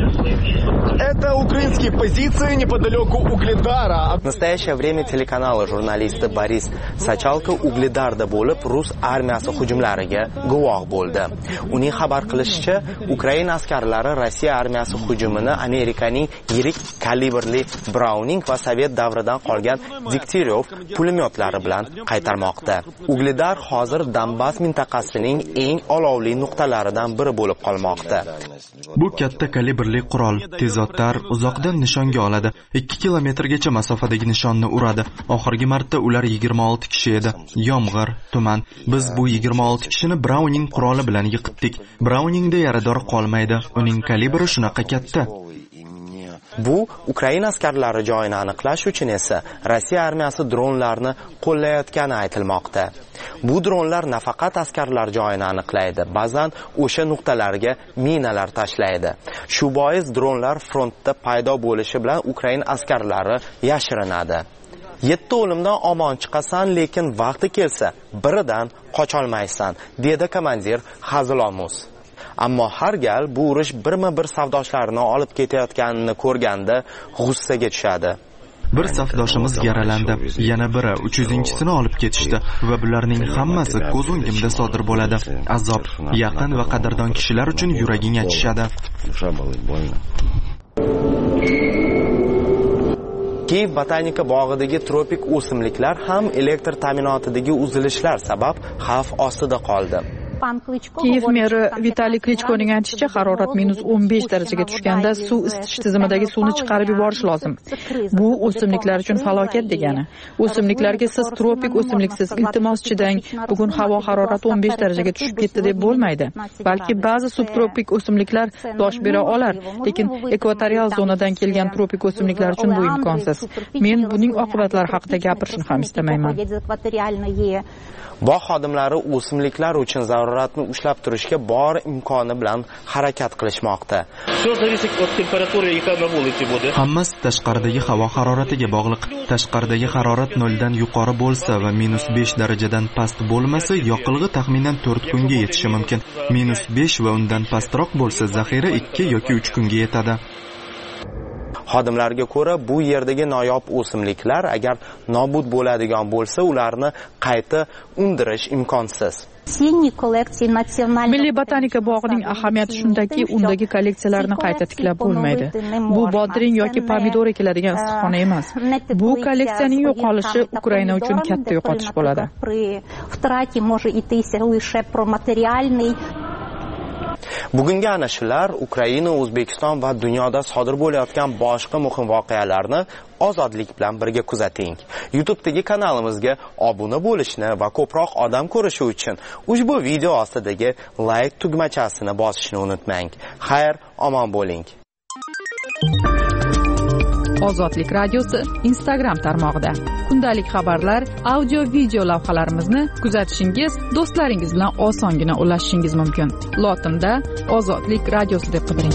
Это украинские позиции неподалеку Угледара. В настоящее время телеканалы журналисты Борис Sachalko Ugledarda bo'lib Rus armiyasi hujumlariga guvoh bo'ldi. Uning xabar qilishicha, Ukraina askarlari Rossiya armiyasi hujumini Amerikaning yirik kalibrli Browning va Sovet davridan qolgan Degtyaryov pulemyotlari bilan qaytarmoqda. Ugledar hozir Donbass mintaqasining eng olovli nuqtalaridan biri bo'lib qolmoqda. Bu katta kalibrli qurol tezotlar uzoqdan nishonga oladi. ikki kilometrgacha masofadagi nishonni uradi. Oxirgi marta ular yigirma olti kishi edi. Yomg'ir, tuman. Biz bu yigirma olti kishini Browning quroli bilan yiqitdik. Browningda yarador qolmaydi. Uning kalibri shunaqa katta. Bu Ukraina askarlari joyini aniqlash uchun esa Rossiya armiyasi dronlarni qo'llayotgani aytilmoqda. Bu dronlar nafaqat askarlar joyini aniqlaydi, ba'zan o'sha nuqtalarga minalar tashlaydi. Shu bois dronlar frontda paydo bo'lishi bilan Ukraina askarlari yashirinadi. yetti o'limdan omon chiqasan, lekin vaqti kelsa biridan qocholmaysan, dedi komandir Xazilomus. Ammo har gal bu urush birma-bir savdoshlarini olib ketayotganini ko'rganda g'ussaga tushadi. Bir safdoshimiz yaralandi, yana biri uch yuzinchisini olib ketishdi va bularning hammasi ko'z o'ngimda sodir bo'ladi. Azob, yaqin va qadrdon kishilar uchun yuraging achishadi. Kiyev botanika bog'idagi tropik o'simliklar ham elektr ta'minotidagi uzilishlar sabab xavf ostida qoldi. Kiyev meri Vitaliy Klichkoning aytishicha, harorat minus o'n besh darajaga tushganda suv isitish tizimidagi suvni chiqarib yuborish lozim. Bu o'simliklar uchun falokat degani. O'simliklarga siz tropik o'simliksiz, iltimos chidang, bugun havo harorati o'n besh darajaga tushib ketdi deb bo'lmaydi. Balki ba'zi subtropik o'simliklar dosh bera olar, lekin ekvatorial zonadan kelgan tropik o'simliklar uchun bu imkonsiz. Men buning oqibatlari haqida gapirishni ham istamayman. Bog' xodimlari o'simliklar uchun zarur haroratni ushlab turishga bor imkoni bilan harakat qilishmoqda. Hammasi tashqaridagi havo haroratiga bog'liq. Tashqaridagi harorat noldan yuqori bo'lsa va minus besh darajadan past bo'lmasa, yoqilg'i taxminan to'rt kunga yetishi mumkin. minus besh va undan pastroq bo'lsa, zaxira ikki yoki uch kunga yetadi. Xodimlarga ko'ra, bu yerdagi noyob o'simliklar agar nobud bo'ladigan bo'lsa, ularni qayta undirish imkonsiz. Milliy botanika bog'ining ahamiyati shundaki, undagi kolleksiyalarni qayta tiklab bo'lmaydi. Bu bodring yoki pomidor ekiladigan issiqxona emas. Bu kolleksiyaning yo'qolishi Ukraina uchun katta yo'qotish bo'ladi. Bugungi ana shular Ukraina, O'zbekiston va dunyoda sodir bo'layotgan boshqa muhim voqealarni ozodlik bilan birga kuzating. YouTube'dagi kanalimizga obuna bo'lishni va ko'proq odam ko'rishi uchun ushbu video ostidagi like tugmachasini bosishni unutmang. Xayr, omon bo'ling. Ozodlik radiosi Instagram tarmog'ida kundalik xabarlar, audio, video lavhalarimizni kuzatishingiz, do'stlaringiz bilan osongina ulashishingiz mumkin. Lotinda Ozodlik radiosi deb qidiring.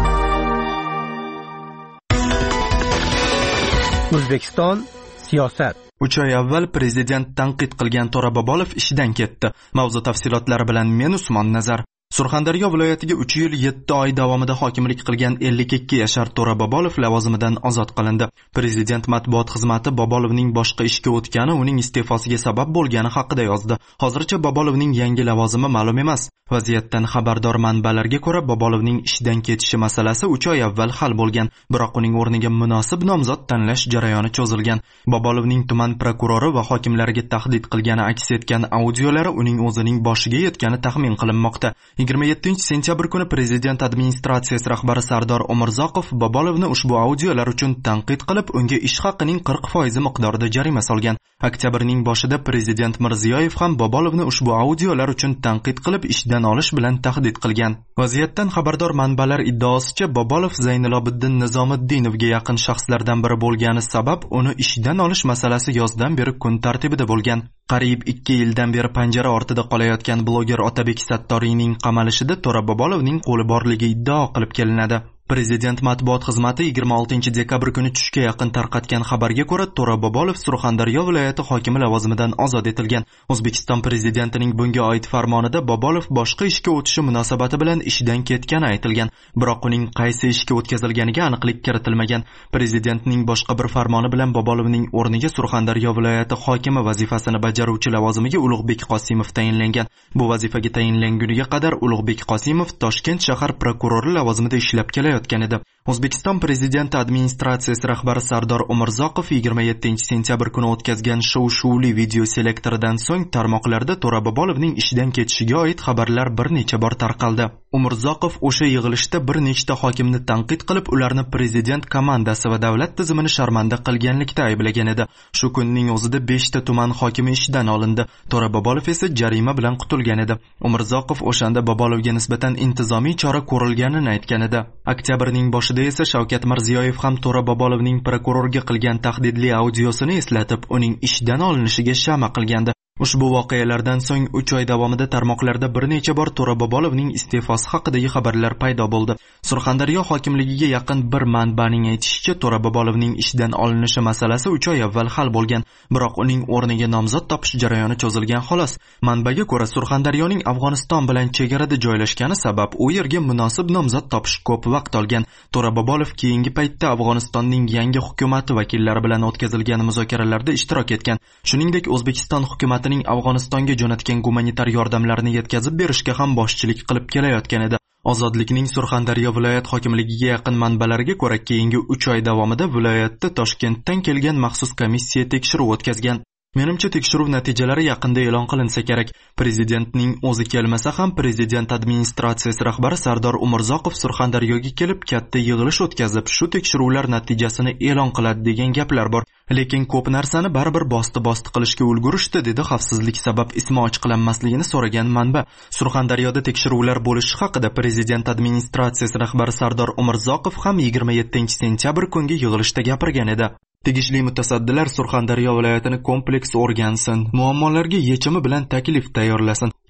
O'zbekiston siyosat. uch oy avval prezident tanqid qilgan To'ra Bobolov ishdan ketdi. Mavzu tafsilotlari bilan men Usmon Nazar. Surxondaryo viloyatiga uch yil yetti oy davomida hokimlik qilgan ellik ikki yashar To'ra Bobolov lavozimidan ozod qilindi. Prezident matbuot xizmati Bobolovning boshqa ishga o'tgani uning iste'fosiga sabab bo'lgani haqida yozdi. Hozircha Bobolovning yangi lavozimi ma'lum emas. Vaziyatdan xabardor manbalarga ko'ra, Bobolovning ishdan ketishi masalasi uch oy avval hal bo'lgan, biroq uning o'rniga munosib nomzod tanlash jarayoni cho'zilgan. Bobolovning tuman prokurori va hokimlarga tahdid qilgani aks etgan audiolari uning o'zining boshiga yetgani taxmin qilinmoqda. yigirma yettinchi sentyabr kuni prezident administratsiyasi rahbari Sardor Umurzoqov Bobolovni ushbu audiolar uchun tanqid qilib, unga ish haqining qirq foizi miqdorida jarima solgan. Oktyabrning boshida prezident Mirziyoyev ham Bobolovni ushbu audiolar uchun tanqid qilib, ishdan olish bilan tahdid qilgan. Vaziyatdan xabardor manbalar iddaosicha, Bobolov Zaynilobiddin Nizomiddinovga yaqin shaxslardan biri bo'lgani sabab uni ishdan olish masalasi yozdan beri kun tartibida bo'lgan. Qariyb ikki yildan beri panjara ortida qolayotgan bloger Otabek Sattoriyning qamalishida To'ra Bobolovning qo'li borligi iddao qilib kelinadi. Prezident matbuot xizmati yigirma oltinchi dekabr kuni tushga yaqin tarqatgan xabarga ko'ra, To'ra Bobolov Surxondaryo viloyati hokimi lavozimidan ozod etilgan. O'zbekiston prezidentining bunga oid farmonida Bobolov boshqa ishga o'tishi munosabati bilan ishdan ketgani aytilgan, biroq uning qaysi ishga o'tkazilganiga aniqlik kiritilmagan. Prezidentning boshqa bir farmoni bilan Bobolovning o'rniga Surxondaryo viloyati hokimi vazifasini bajaruvchi lavozimiga Ulug'bek Qosimov tayinlangan. Bu vazifaga tayinlanguniga qadar Ulug'bek Qosimov Toshkent shahar prokurori lavozimida ishlab kelayotgan edi. O'zbekiston prezidenti administratsiyasi rahbari Sardor Umurzoqov yigirma yettinchi sentyabr kuni o'tkazgan shov-shuvli video selektoridan so'ng tarmoqlarda To'ra Bobolovning ishdan ketishiga oid xabarlar bir necha bor tarqaldi. Umurzoqov o'sha yig'ilishda bir nechta hokimni tanqid qilib, ularni prezident komandasi va davlat tizimini sharmanda qilganlikda ayblagan edi. Shu kunning o'zida besh ta tuman hokimi ishdan olindi. To'ra Bobolov esa jarima bilan qutulgan edi. Umurzoqov o'shanda Bobolovga nisbatan intizomiy chora ko'rilganini aytgan edi. Oktyabrning boshida esa Shavkat Mirziyoyev ham To'ra Bobolovning prokurorga qilgan tahdidli audiosini eslatib, uning ishdan olinishiga shama qilgandi. Ushbu voqealardan so'ng uch oy davomida tarmoqlarda bir necha bor To'ra Bobolovning iste'fosi haqidagi xabarlar paydo bo'ldi. Surxondaryo hokimligiga yaqin bir manbaning aytishicha, To'ra Bobolovning ishdan olinishi masalasi uch oy avval hal bo'lgan, biroq uning o'rniga nomzod topish jarayoni cho'zilgan xolos. Manbaga ko'ra, Surxondaryoning Afg'oniston bilan chegarada joylashgani sabab u yerga munosib nomzod topish ko'p vaqt olgan. To'ra Bobolov keyingi paytda Afg'onistonning yangi hukumati vakillari bilan o'tkazilgan muzokaralarda ishtirok etgan. Shuningdek, O'zbekiston hukumati Afg'onistonga jo'natgan gumanitar yordamlarni yetkazib berishga ham boshchilik qilib kelayotgan edi. Ozodlikning Surxondaryo viloyat hokimligiga yaqin manbalarga ko'ra, keyingi uch oy davomida viloyatda Toshkentdan kelgan maxsus komissiya tekshiruv o'tkazgan. Menimcha tekshiruv natijalari yaqinda e'lon qilinsa kerak. Prezidentning o'zi kelmasa ham prezident administratsiyasi rahbari Sardor Umurzoqov Surxondaryoga kelib katta yig'ilish o'tkazib, shu tekshiruvlar natijasini e'lon qiladi degan gaplar bor. Lekin ko'p narsani baribir bosti-bosti qilishga ulgurishdi, dedi xavfsizlik sabab ismi ochiqlanmasligini so'ragan manba. Surxondaryoda tekshiruvlar bo'lishi haqida prezident administratsiyasi rahbari Sardor Umurzoqov ham yigirma yettinchi sentyabr kungi yig'ilishda gapirgan edi. Tegishli mutasaddilar Surxondaryo viloyatini kompleks o'rgansin, muammolarga yechimi bilan taklif tayyorlasin.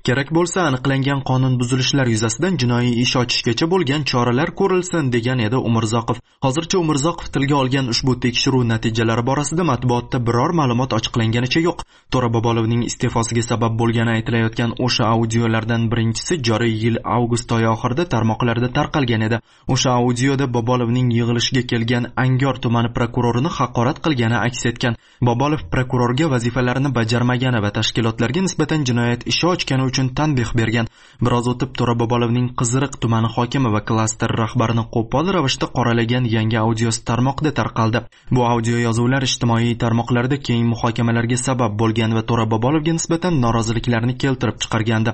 Kerak bo'lsa aniqlangan qonun buzilishlar yuzasidan jinoiy ish ochishgacha bo'lgan choralar ko'rilsin degan edi Umurzoqov. Hozircha Umurzoqov tilga olgan ushbu tekshiruv natijalari borasida matbuotda biror ma'lumot ochiqlanganicha yo'q. To'ra Bobolovning iste'fosiga sabab bo'lgani aytilayotgan o'sha audiolardan birinchisi joriy yil avgust oyi oxirida tarmoqlarda tarqalgan edi. O'sha audioda Bobolovning yig'ilishiga kelgan Angor tumani prokurorini haqorat qilgani aks etgan. Bobolov prokurorga vazifalarini bajarmagani va tashkilotlarga nisbatan jinoyat ishi ochgani uchun tanbeh bergan. Biroz o'tib To'ra Bobolovning Qiziriq tumani hokimi va klaster rahbarini qo'pol ravishda qoralagan yangi audiosi tarmoqda tarqaldi. Bu audio yozuvlar ijtimoiy tarmoqlarda keng muhokamalarga sabab bo'lgan va To'ra Bobolovga nisbatan noroziliklarni keltirib chiqargandi.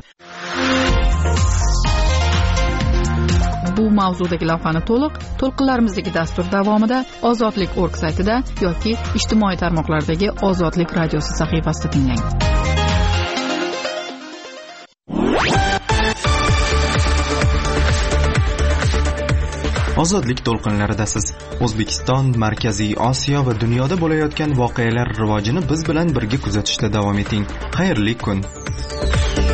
Bu mavzudagi lavhani to'liq to'lqinlarimizdagi dastur davomida ozodlik org saytida yoki ijtimoiy tarmoqlardagi Ozodlik radiosi sahifasida tinglang. Ozodlik to'lqinlaridasiz. O'zbekiston, Markaziy Osiyo va dunyoda bo'layotgan voqealar rivojini biz bilan birga kuzatishda davom eting. Xayrli kun.